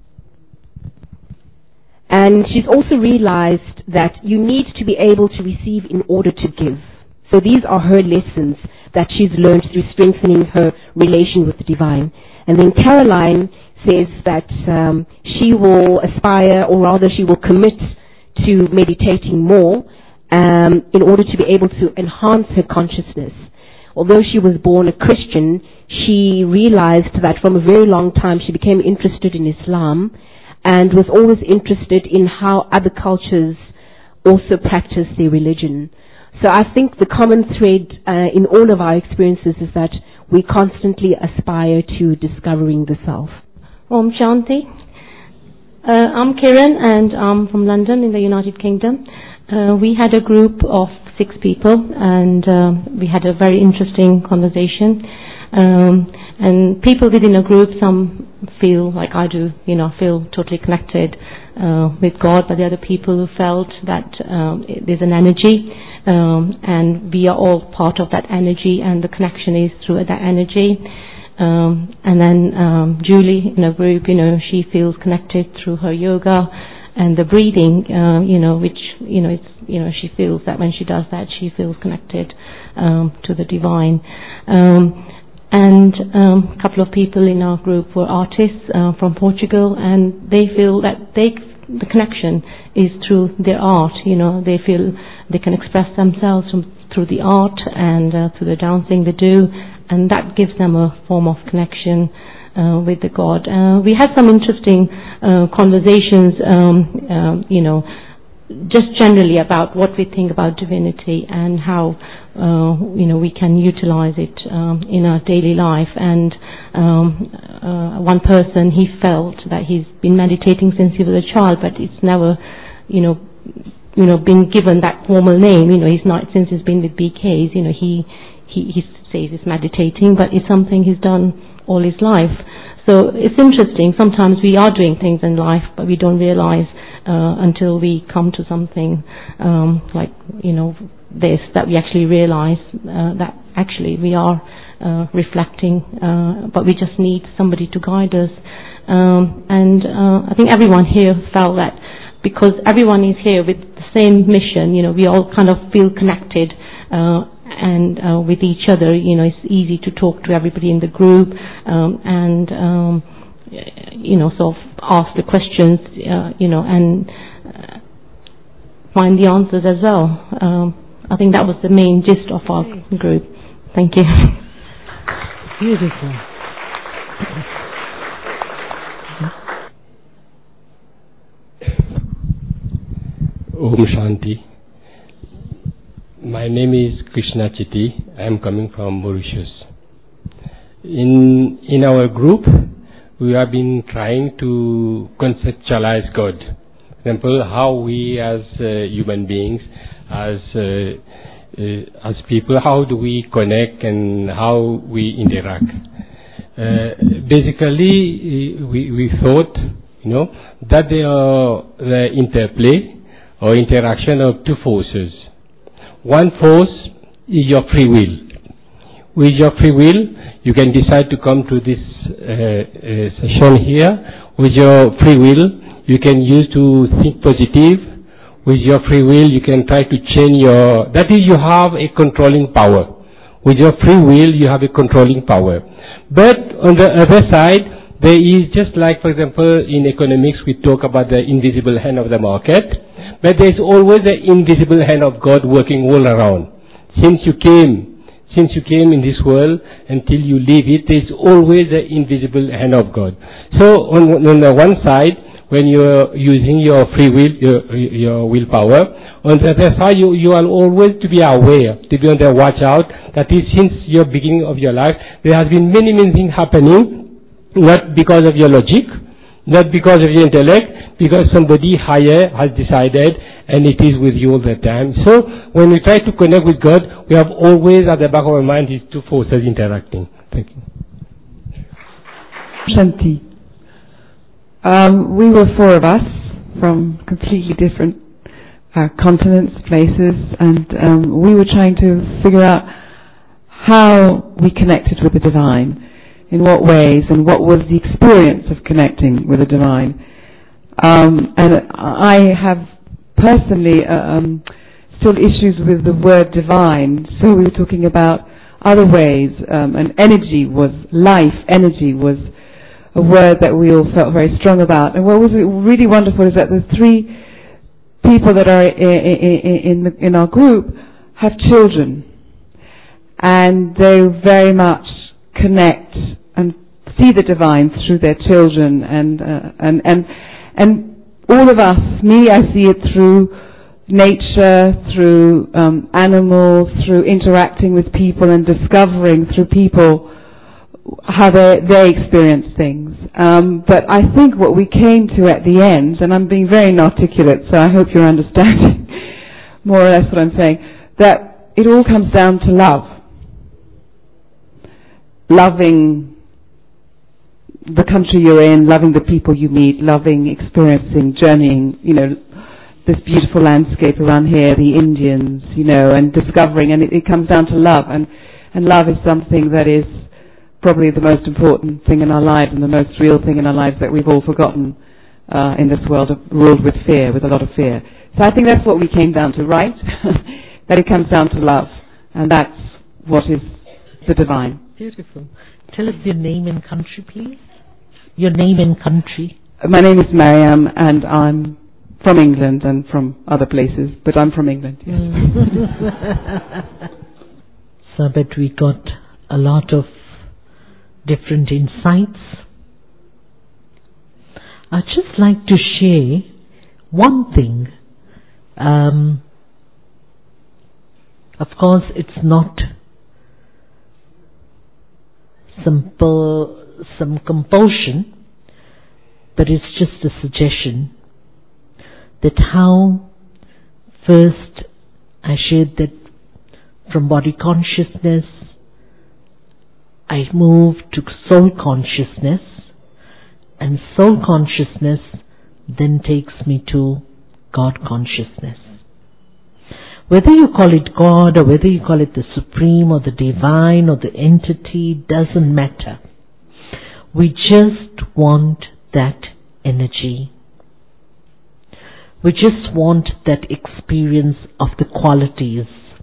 And she's also realized that you need to be able to receive in order to give. So these are her lessons that she's learned through strengthening her relation with the divine. And then Caroline says that um, she will aspire, or rather she will commit to meditating more um, in order to be able to enhance her consciousness. Although she was born a Christian, she realized that from a very long time she became interested in Islam and was always interested in how other cultures also practice their religion. So I think the common thread uh, in all of our experiences is that we constantly aspire to discovering the self. Om Shanti. Uh, I'm Kiran and I'm from London in the United Kingdom. Uh, we had a group of six people and uh, we had a very interesting conversation. Um, and people within a group, some feel like I do, you know, feel totally connected uh, with God, but the other people who felt that um, there's an energy um, and we are all part of that energy and the connection is through that energy. Um, and then um, Julie in a group, you know, she feels connected through her yoga and the breathing, uh, you know, which, you know, it's, you know, she feels that when she does that, she feels connected um, to the divine. Um, and um, a couple of people in our group were artists uh, from Portugal, and they feel that they, the connection is through their art. You know, they feel they can express themselves from, through the art and uh, through the dancing they do. And that gives them a form of connection uh, with the God. Uh, we had some interesting uh, conversations, um, um, you know, just generally about what we think about divinity and how, uh, you know, we can utilize it um, in our daily life. And um, uh, one person, he felt that he's been meditating since he was a child, but it's never, you know, you know, been given that formal name. You know, he's not, since he's been with B Ks, you know, he, he, he says he's meditating, but it's something he's done all his life. So it's interesting. Sometimes we are doing things in life, but we don't realize uh, until we come to something um, like, you know, this, that we actually realize uh, that actually we are uh, reflecting, uh, but we just need somebody to guide us. Um, and uh, I think everyone here felt that because everyone is here with the same mission, you know, we all kind of feel connected uh, and uh, with each other. You know, it's easy to talk to everybody in the group um, and um, you know, sort of ask the questions, uh, you know, and uh, find the answers as well. Um, I think that was the main gist of our group. Thank you. Beautiful. Om Shanti. My name is Krishna Chitti. I am coming from Mauritius. In in our group, we have been trying to conceptualize God. For example, how we as uh, human beings, as uh, uh, as people, how do we connect and how we interact? Uh, basically, we we thought, you know, that there are the interplay or interaction of two forces. One force is your free will. With your free will, you can decide to come to this uh, uh, session here. With your free will, you can use to think positive. With your free will, you can try to change your... That is, you have a controlling power. With your free will, you have a controlling power. But on the other side, there is just like, for example, in economics, we talk about the invisible hand of the market. But there is always the invisible hand of God working all around. Since you came, since you came in this world until you leave it, there is always the invisible hand of God. So on, on the one side, when you are using your free will, your, your willpower, on the other side, you, you are always to be aware, to be on the watch out. That is, since your beginning of your life, there has been many, many things happening, not because of your logic, not because of your intellect, because somebody higher has decided and it is with you all the time. So when we try to connect with God, we have always at the back of our mind these two forces interacting. Thank you. Shanti. Um, we were four of us from completely different uh, continents, places, and um, we were trying to figure out how we connected with the divine, in what ways, and what was the experience of connecting with the divine. Um, and I have personally uh, um, still issues with the word divine, so we were talking about other ways, um, and energy was life, energy was a word that we all felt very strong about. And what was really wonderful is that the three people that are in, in, in our group have children, and they very much connect and see the divine through their children, and uh, and and and all of us, me, I see it through nature, through um, animals, through interacting with people and discovering through people how they, they experience things. Um, but I think what we came to at the end, and I'm being very inarticulate, so I hope you're understanding more or less what I'm saying, that it all comes down to love. Loving the country you're in, loving the people you meet, loving, experiencing, journeying, you know, this beautiful landscape around here, the Indians, you know, and discovering, and it, it comes down to love, and, and love is something that is probably the most important thing in our lives and the most real thing in our lives that we've all forgotten uh, in this world of, ruled with fear, with a lot of fear. So I think that's what we came down to, right? That it comes down to love, and that's what is the divine. Beautiful. Tell us your name and country, please. Your name and country. My name is Mariam, and I'm from England and from other places, but I'm from England, yes. So I bet we got a lot of different insights. I'd just like to share one thing. Um, of course, it's not some, per, some compulsion, but it's just a suggestion that how first I shared that from body consciousness I moved to soul consciousness, and soul consciousness then takes me to God consciousness. Whether you call it God or whether you call it the Supreme or the Divine or the entity, doesn't matter. We just want that energy. We just want that experience of the qualities.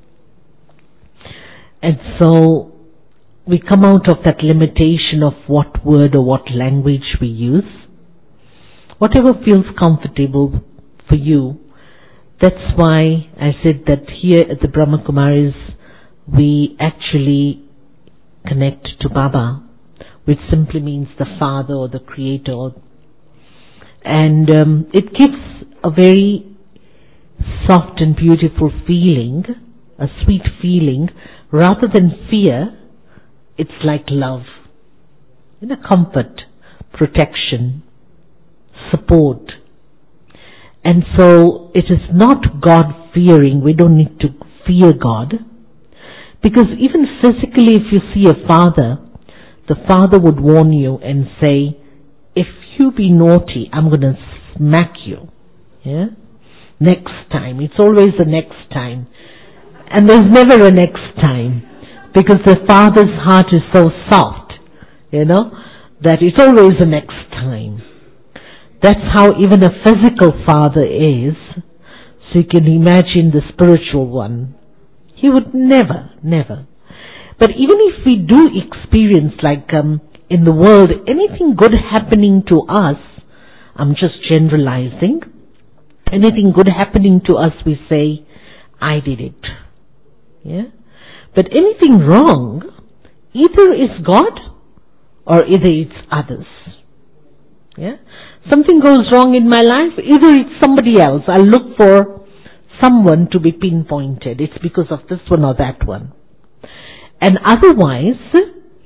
And so we come out of that limitation of what word or what language we use. Whatever feels comfortable for you. That's why I said that here at the Brahma Kumaris we actually connect to Baba, which simply means the Father or the Creator. And um, it gives a very soft and beautiful feeling, a sweet feeling, rather than fear. It's like love, you know, comfort, protection, support. And so it is not God-fearing. We don't need to fear God. Because even physically, if you see a father, the father would warn you and say, if you be naughty, I'm going to smack you. Yeah? Next time. It's always the next time. And there's never a next time. Because the father's heart is so soft, you know, that it's always the next time. That's how even a physical father is. So you can imagine the spiritual one. He would never, never. But even if we do experience, like um, in the world, anything good happening to us, I'm just generalizing, anything good happening to us, we say, I did it. Yeah? But anything wrong, either is God or either it's others. Yeah? Something goes wrong in my life, either it's somebody else. I'll look for someone to be pinpointed. It's because of this one or that one. And otherwise,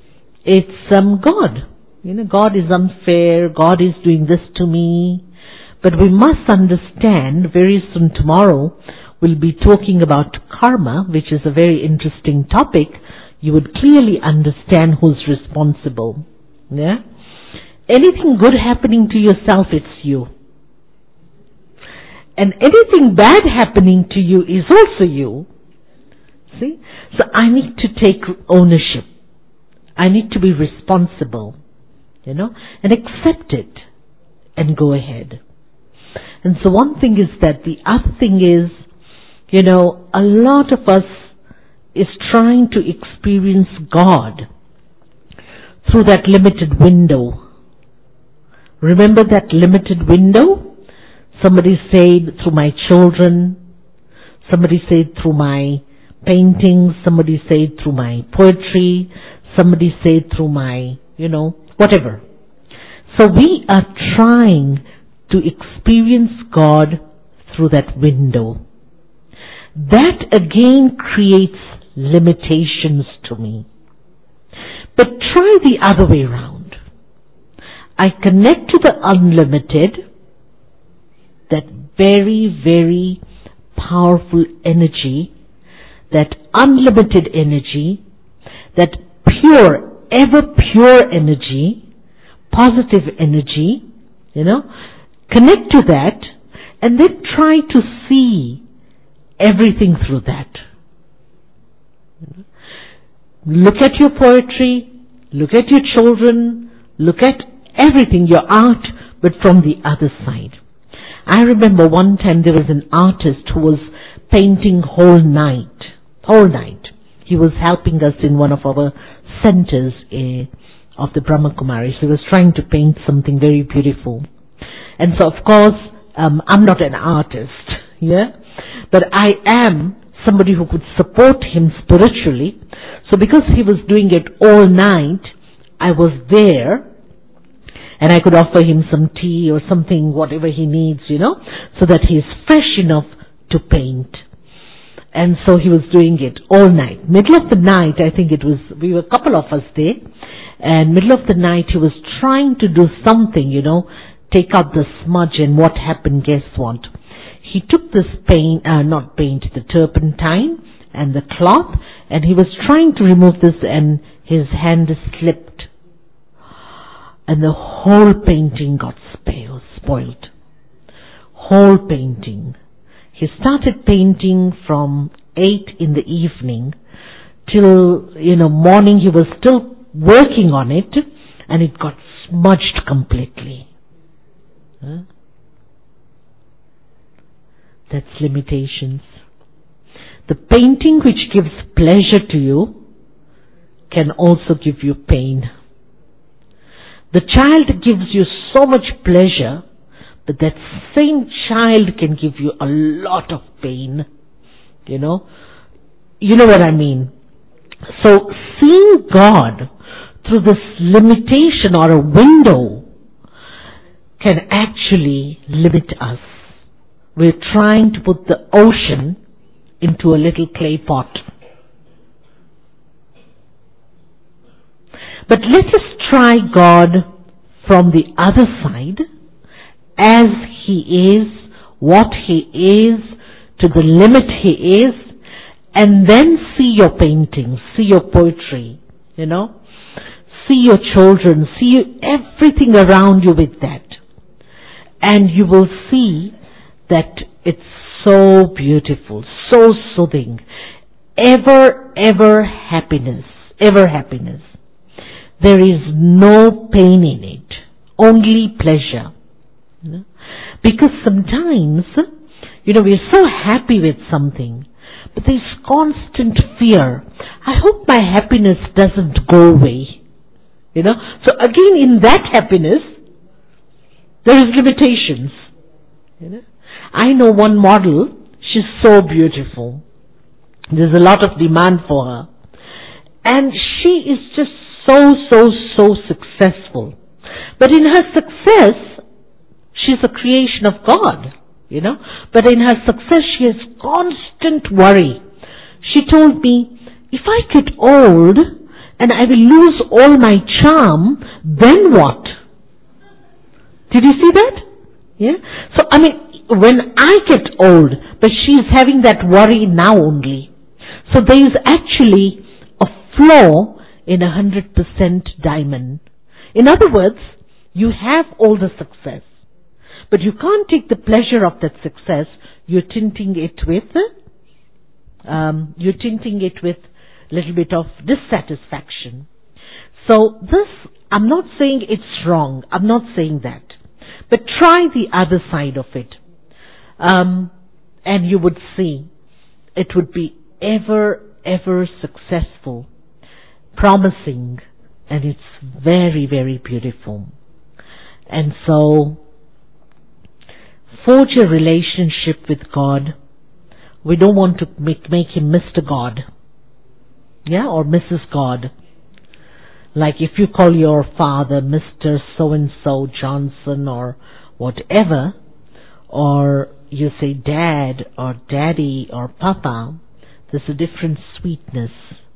it's um, God. You know, God is unfair. God is doing this to me. But we must understand, very soon tomorrow, we'll be talking about karma, which is a very interesting topic. You would clearly understand who's responsible. Yeah? Anything good happening to yourself, it's you. And anything bad happening to you is also you. See? So I need to take ownership. I need to be responsible, you know, and accept it and go ahead. And so one thing is that. The other thing is, you know, a lot of us is trying to experience God through that limited window. Remember that limited window? Somebody said through my children, somebody said through my paintings, somebody said through my poetry, somebody said through my, you know, whatever. So we are trying to experience God through that window. That again creates limitations to me. But try the other way around. I connect to the unlimited, that very, very powerful energy, that unlimited energy, that pure, ever pure energy, positive energy, you know, connect to that and then try to see everything through that. Look at your poetry, look at your children, look at everything, your art, but from the other side. I remember one time there was an artist who was painting whole night, whole night. He was helping us in one of our centers uh, of the Brahma Kumaris. He was trying to paint something very beautiful. And so of course, um, I'm not an artist, yeah, but I am somebody who could support him spiritually. So because he was doing it all night, I was there, and I could offer him some tea or something, whatever he needs, you know, so that he is fresh enough to paint. And so he was doing it all night. Middle of the night, I think it was, we were a couple of us there, and middle of the night he was trying to do something, you know, take out the smudge, and what happened, guess what? He took this paint, uh, not paint, the turpentine and the cloth, and he was trying to remove this, and his hand slipped. And the whole painting got spoiled. Whole painting. He started painting from eight in the evening till, you know, morning. He was still working on it, and it got smudged completely. Huh? That's limitations. The painting which gives pleasure to you can also give you pain. The child gives you so much pleasure, but that same child can give you a lot of pain. You know? You know what I mean? So, seeing God through this limitation or a window can actually limit us. We're trying to put the ocean into a little clay pot. But let us try God from the other side, as He is, what He is, to the limit He is, and then see your paintings, see your poetry, you know, see your children, see everything around you with that. And you will see that it's so beautiful, so soothing, ever, ever happiness, ever happiness. There is no pain in it, only pleasure. You know? Because sometimes, you know, we're so happy with something, but there's constant fear. I hope my happiness doesn't go away. You know? So again, in that happiness, there is limitations. You know? I know one model, she's so beautiful. There's a lot of demand for her. And she is just so, so, so successful. But in her success, she's a creation of God, you know. But in her success, she has constant worry. She told me, if I get old and I will lose all my charm, then what? Did you see that? Yeah? So, I mean, when I get old, but she's having that worry now only. So there is actually a flaw in a hundred percent diamond. In other words, you have all the success, but you can't take the pleasure of that success. You're tinting it with, um, you're tinting it with a little bit of dissatisfaction. So this, I'm not saying it's wrong. I'm not saying that. But try the other side of it. Um, and you would see it would be ever, ever successful, promising, and it's very, very beautiful. And so, forge a relationship with God. We don't want to make, make him Mister God. Yeah, or Missus God. Like if you call your father Mister So-and-so Johnson or whatever, or you say dad or daddy or papa, there's a different sweetness.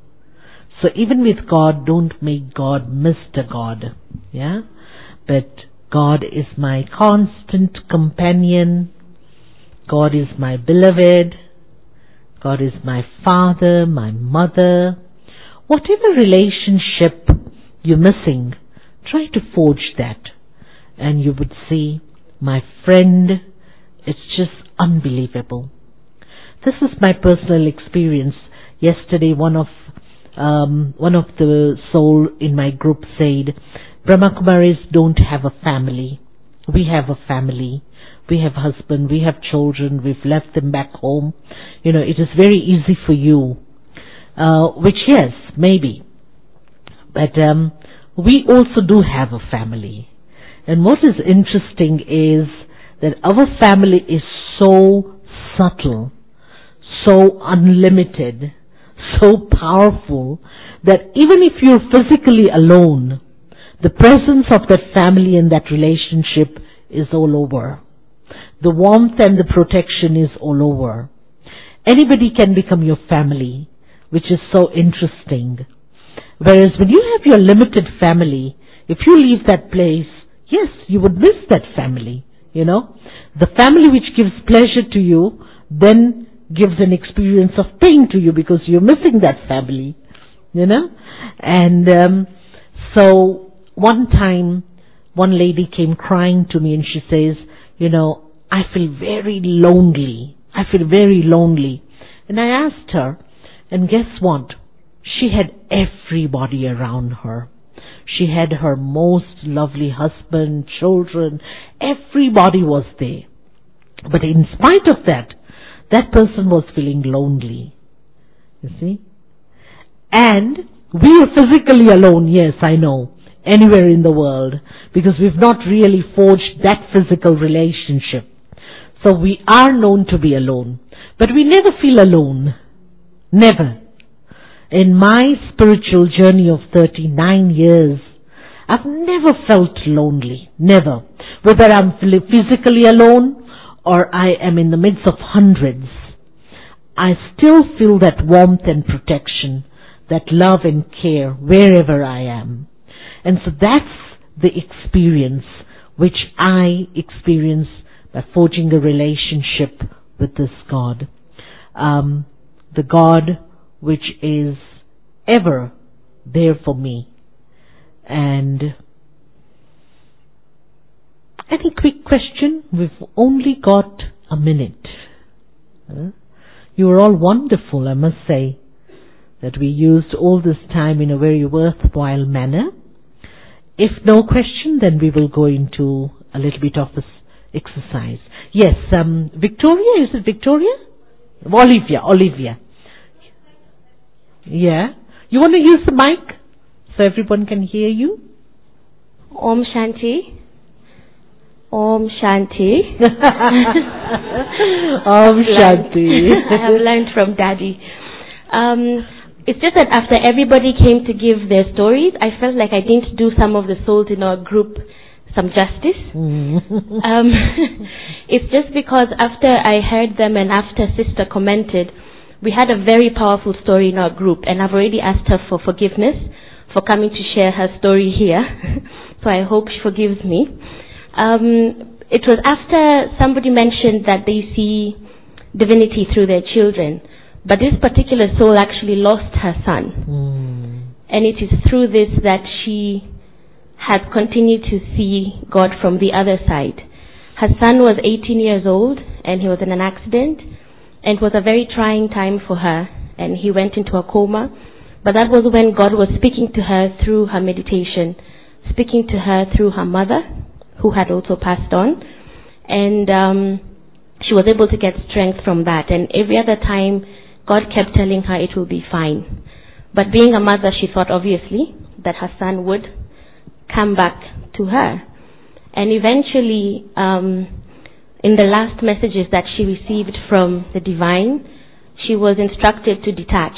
So even with God, don't make God Mister God. Yeah? But God is my constant companion. God is my beloved. God is my father, my mother. Whatever relationship you're missing, try to forge that. And you would see, my friend, it's just unbelievable. This is my personal experience. Yesterday, one of um, one of the soul in my group said, Brahmakumaris don't have a family. We have a family. We have husband, we have children, we've left them back home. You know, it is very easy for you. Uh, which yes, maybe. But um, we also do have a family. And what is interesting is that our family is so subtle, so unlimited, so powerful, that even if you're physically alone, the presence of that family and that relationship is all over. The warmth and the protection is all over. Anybody can become your family, which is so interesting. Whereas when you have your limited family, if you leave that place, yes, you would miss that family, you know. The family which gives pleasure to you then gives an experience of pain to you because you're missing that family, you know. And um, so one time, one lady came crying to me and she says, you know, I feel very lonely. I feel very lonely. And I asked her, and guess what? She had everybody around her. She had her most lovely husband, children, everybody was there. But in spite of that, that person was feeling lonely. You see? And we are physically alone, yes, I know, anywhere in the world, because we've not really forged that physical relationship. So we are known to be alone. But we never feel alone. Never. In my spiritual journey of thirty-nine years, I've never felt lonely. Never. Whether I'm physically alone or I am in the midst of hundreds, I still feel that warmth and protection, that love and care wherever I am. And so that's the experience which I experience by forging a relationship with this God. Um, the God which is ever there for me. And any quick question? We've only got a minute. Uh, you are all wonderful, I must say, that we used all this time in a very worthwhile manner. If no question, then we will go into a little bit of this exercise. Yes, um, Victoria, is it Victoria? Olivia, Olivia. Yeah. You want to use the mic so everyone can hear you? Om Shanti. Om Shanti. Om Shanti. I have learned from Daddy. Um, it's just that after everybody came to give their stories, I felt like I didn't do some of the souls in our group some justice. um, it's just because after I heard them and after Sister commented, we had a very powerful story in our group, and I've already asked her for forgiveness for coming to share her story here. So I hope she forgives me. Um, it was after somebody mentioned that they see divinity through their children. But this particular soul actually lost her son. Mm. And it is through this that she has continued to see God from the other side. Her son was eighteen years old and he was in an accident, and it was a very trying time for her, and he went into a coma. But that was when God was speaking to her through her meditation, speaking to her through her mother, who had also passed on, and um, she was able to get strength from that. And every other time, God kept telling her it will be fine. But being a mother, she thought obviously that her son would come back to her. And eventually, um, in the last messages that she received from the divine, she was instructed to detach.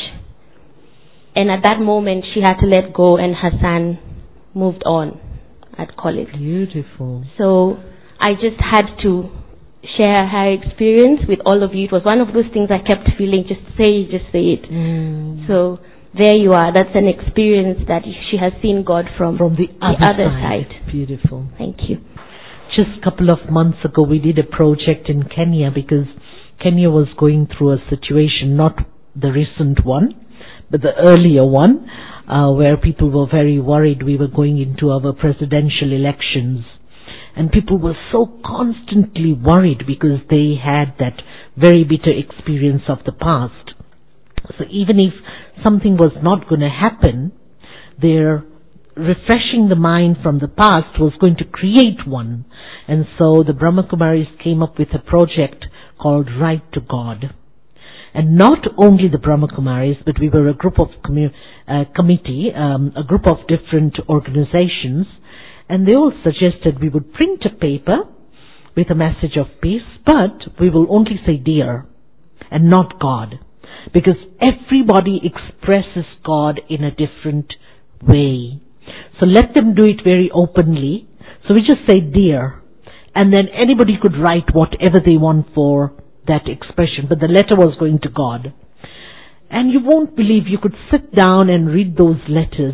And at that moment, she had to let go, and her son moved on, I'd call it. Beautiful. So I just had to share her experience with all of you. It was one of those things I kept feeling, just say it, just say it. Mm. So there you are. That's an experience that she has seen God from, from the, the other, other side. side. Beautiful. Thank you. Just a couple of months ago, we did a project in Kenya because Kenya was going through a situation, not the recent one, but the earlier one, uh, where people were very worried. We were going into our presidential elections, and people were so constantly worried because they had that very bitter experience of the past. So even if something was not going to happen, their refreshing the mind from the past was going to create one. And so the Brahma Kumaris came up with a project called Right to God. And not only the Brahma Kumaris, but we were a group of commu- uh, committee, um, a group of different organizations, and they all suggested we would print a paper with a message of peace, but we will only say dear and not God, because everybody expresses God in a different way. So let them do it very openly. So we just say dear, and then anybody could write whatever they want for that expression, but the letter was going to God. And you won't believe, you could sit down and read those letters,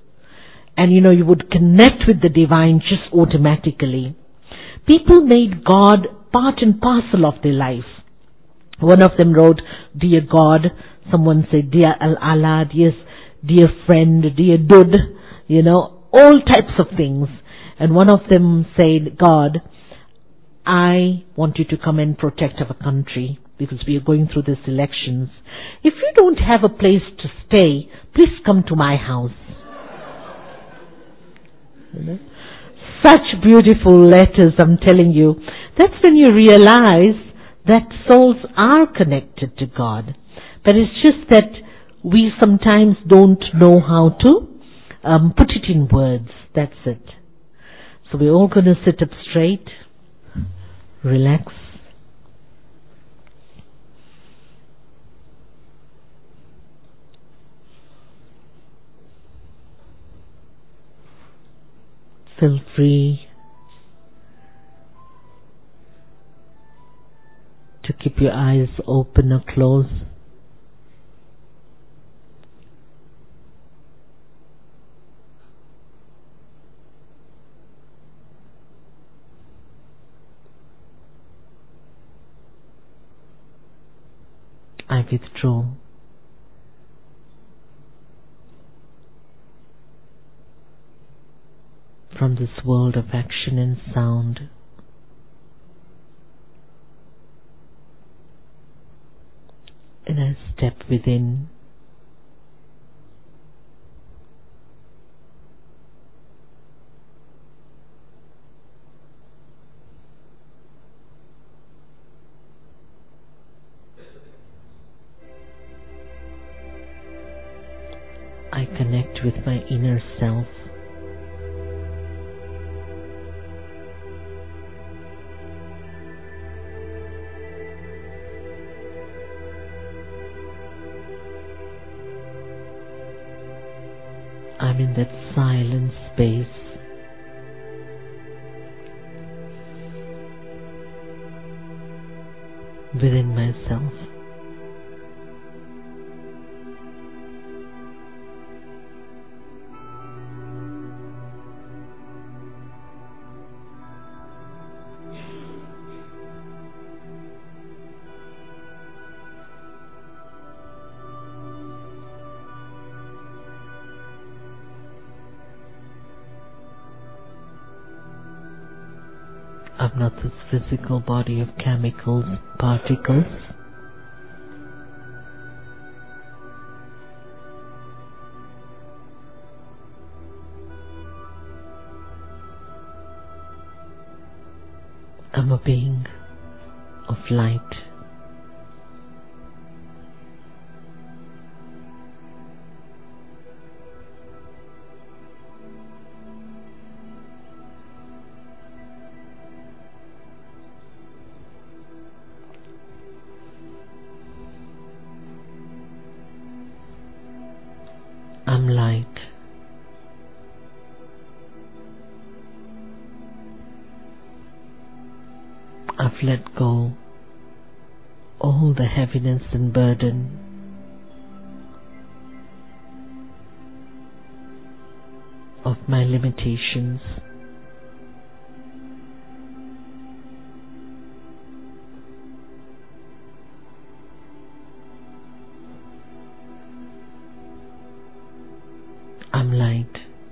and you know, you would connect with the divine just automatically. People made God part and parcel of their life. One of them wrote, dear God. Someone said, dear Allah, dear, dear friend, dear Dud, you know, all types of things. And one of them said, God, I want you to come and protect our country because we are going through these elections. If you don't have a place to stay, please come to my house. You know? Such beautiful letters, I'm telling you. That's when you realize that souls are connected to God. But it's just that we sometimes don't know how to um, put it in words. That's it. So we're all going to sit up straight. Relax. Feel free to keep your eyes open or closed. I withdraw. From this world of action and sound. And I step within. I connect with my inner self. I'm in that silent space. Within myself. I'm not this physical body of chemicals, particles. I'm a being of light. I'm light. I've let go all the heaviness and burden of my limitations. I'm light,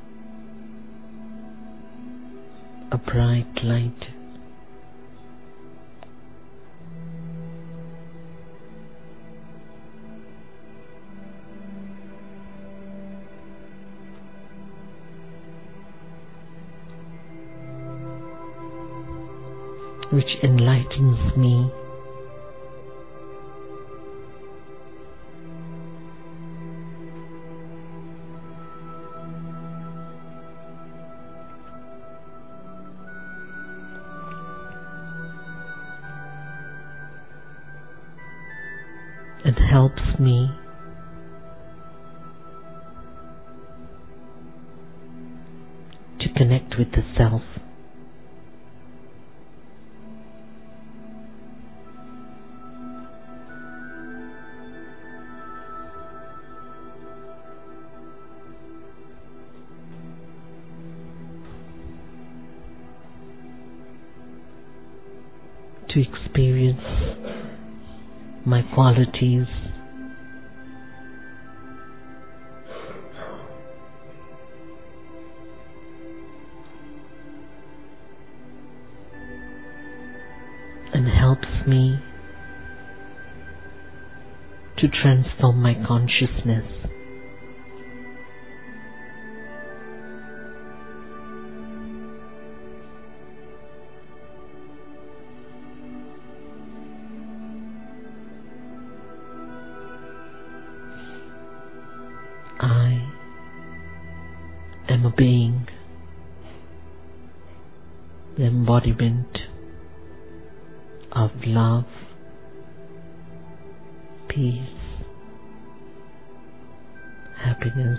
a bright light. Which enlightens me. And helps me to connect with the self. To experience my qualities, and helps me to transform my consciousness. I am a being, the embodiment of love, peace, happiness,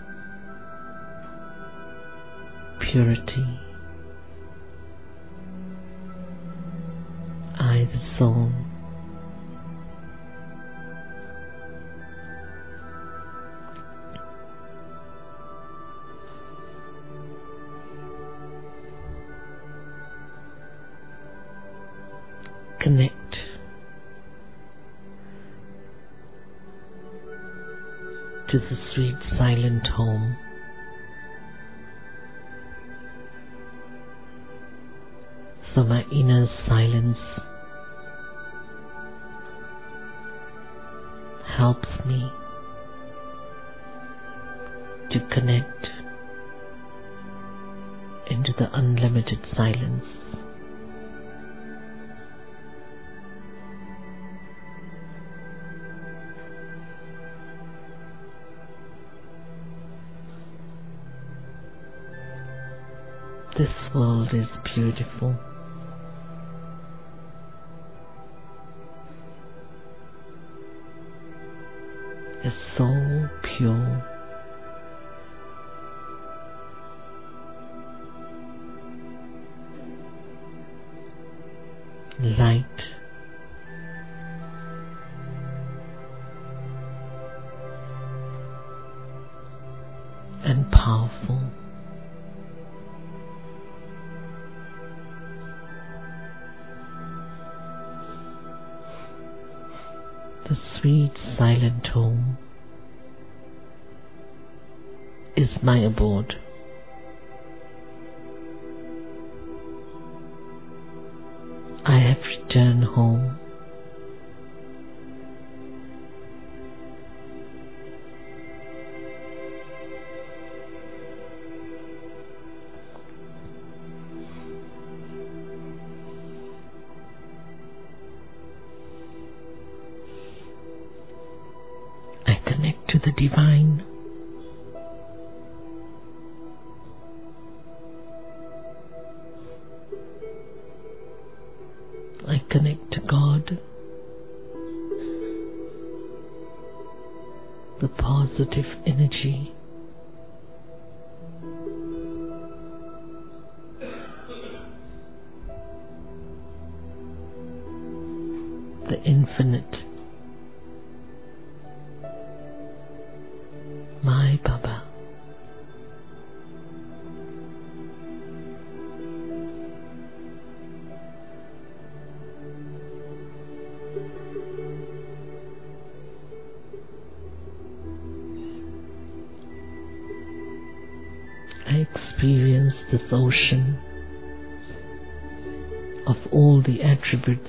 purity. I, the soul, connect to the sweet silent home so my inner silence helps me to connect into the unlimited silence. This world is beautiful. It's so pure. Light. And powerful. The sweet silent home is my abode. I have returned home. I connect to the divine. I connect to God, the positive energy. The infinite. My Baba. I experience this ocean of all the attributes.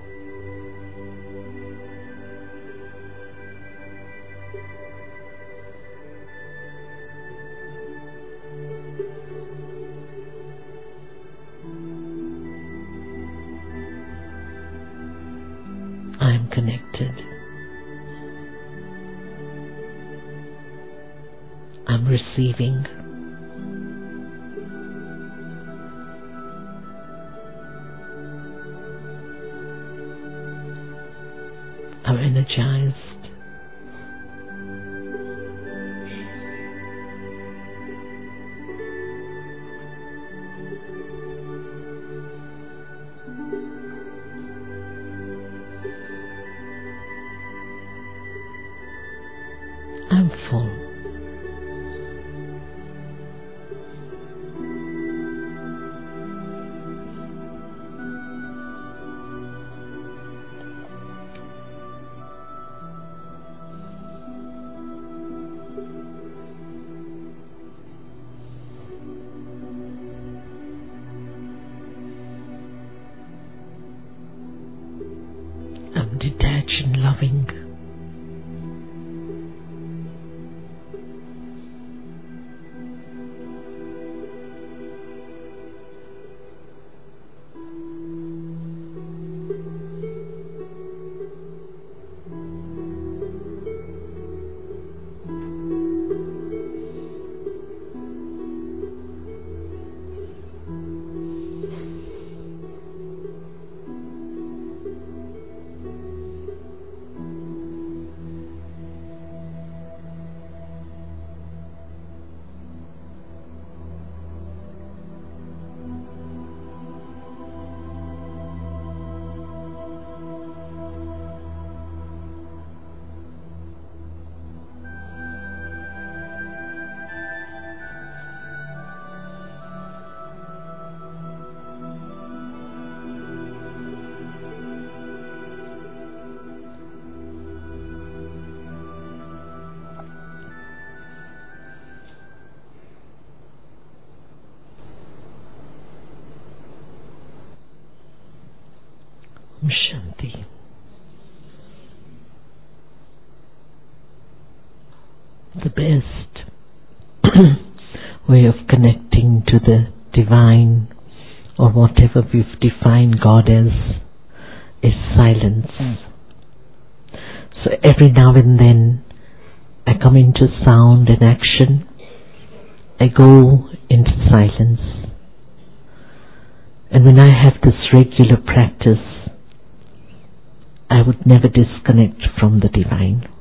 I am connected. I'm receiving. I'm energized. I'm full. I'm detached and loving. Shanti. The best way of connecting to the divine, or whatever we've defined God as, is silence. Mm. So every now and then I come into sound and action. I go into silence. And when I have this regular practice, I would never disconnect from the divine.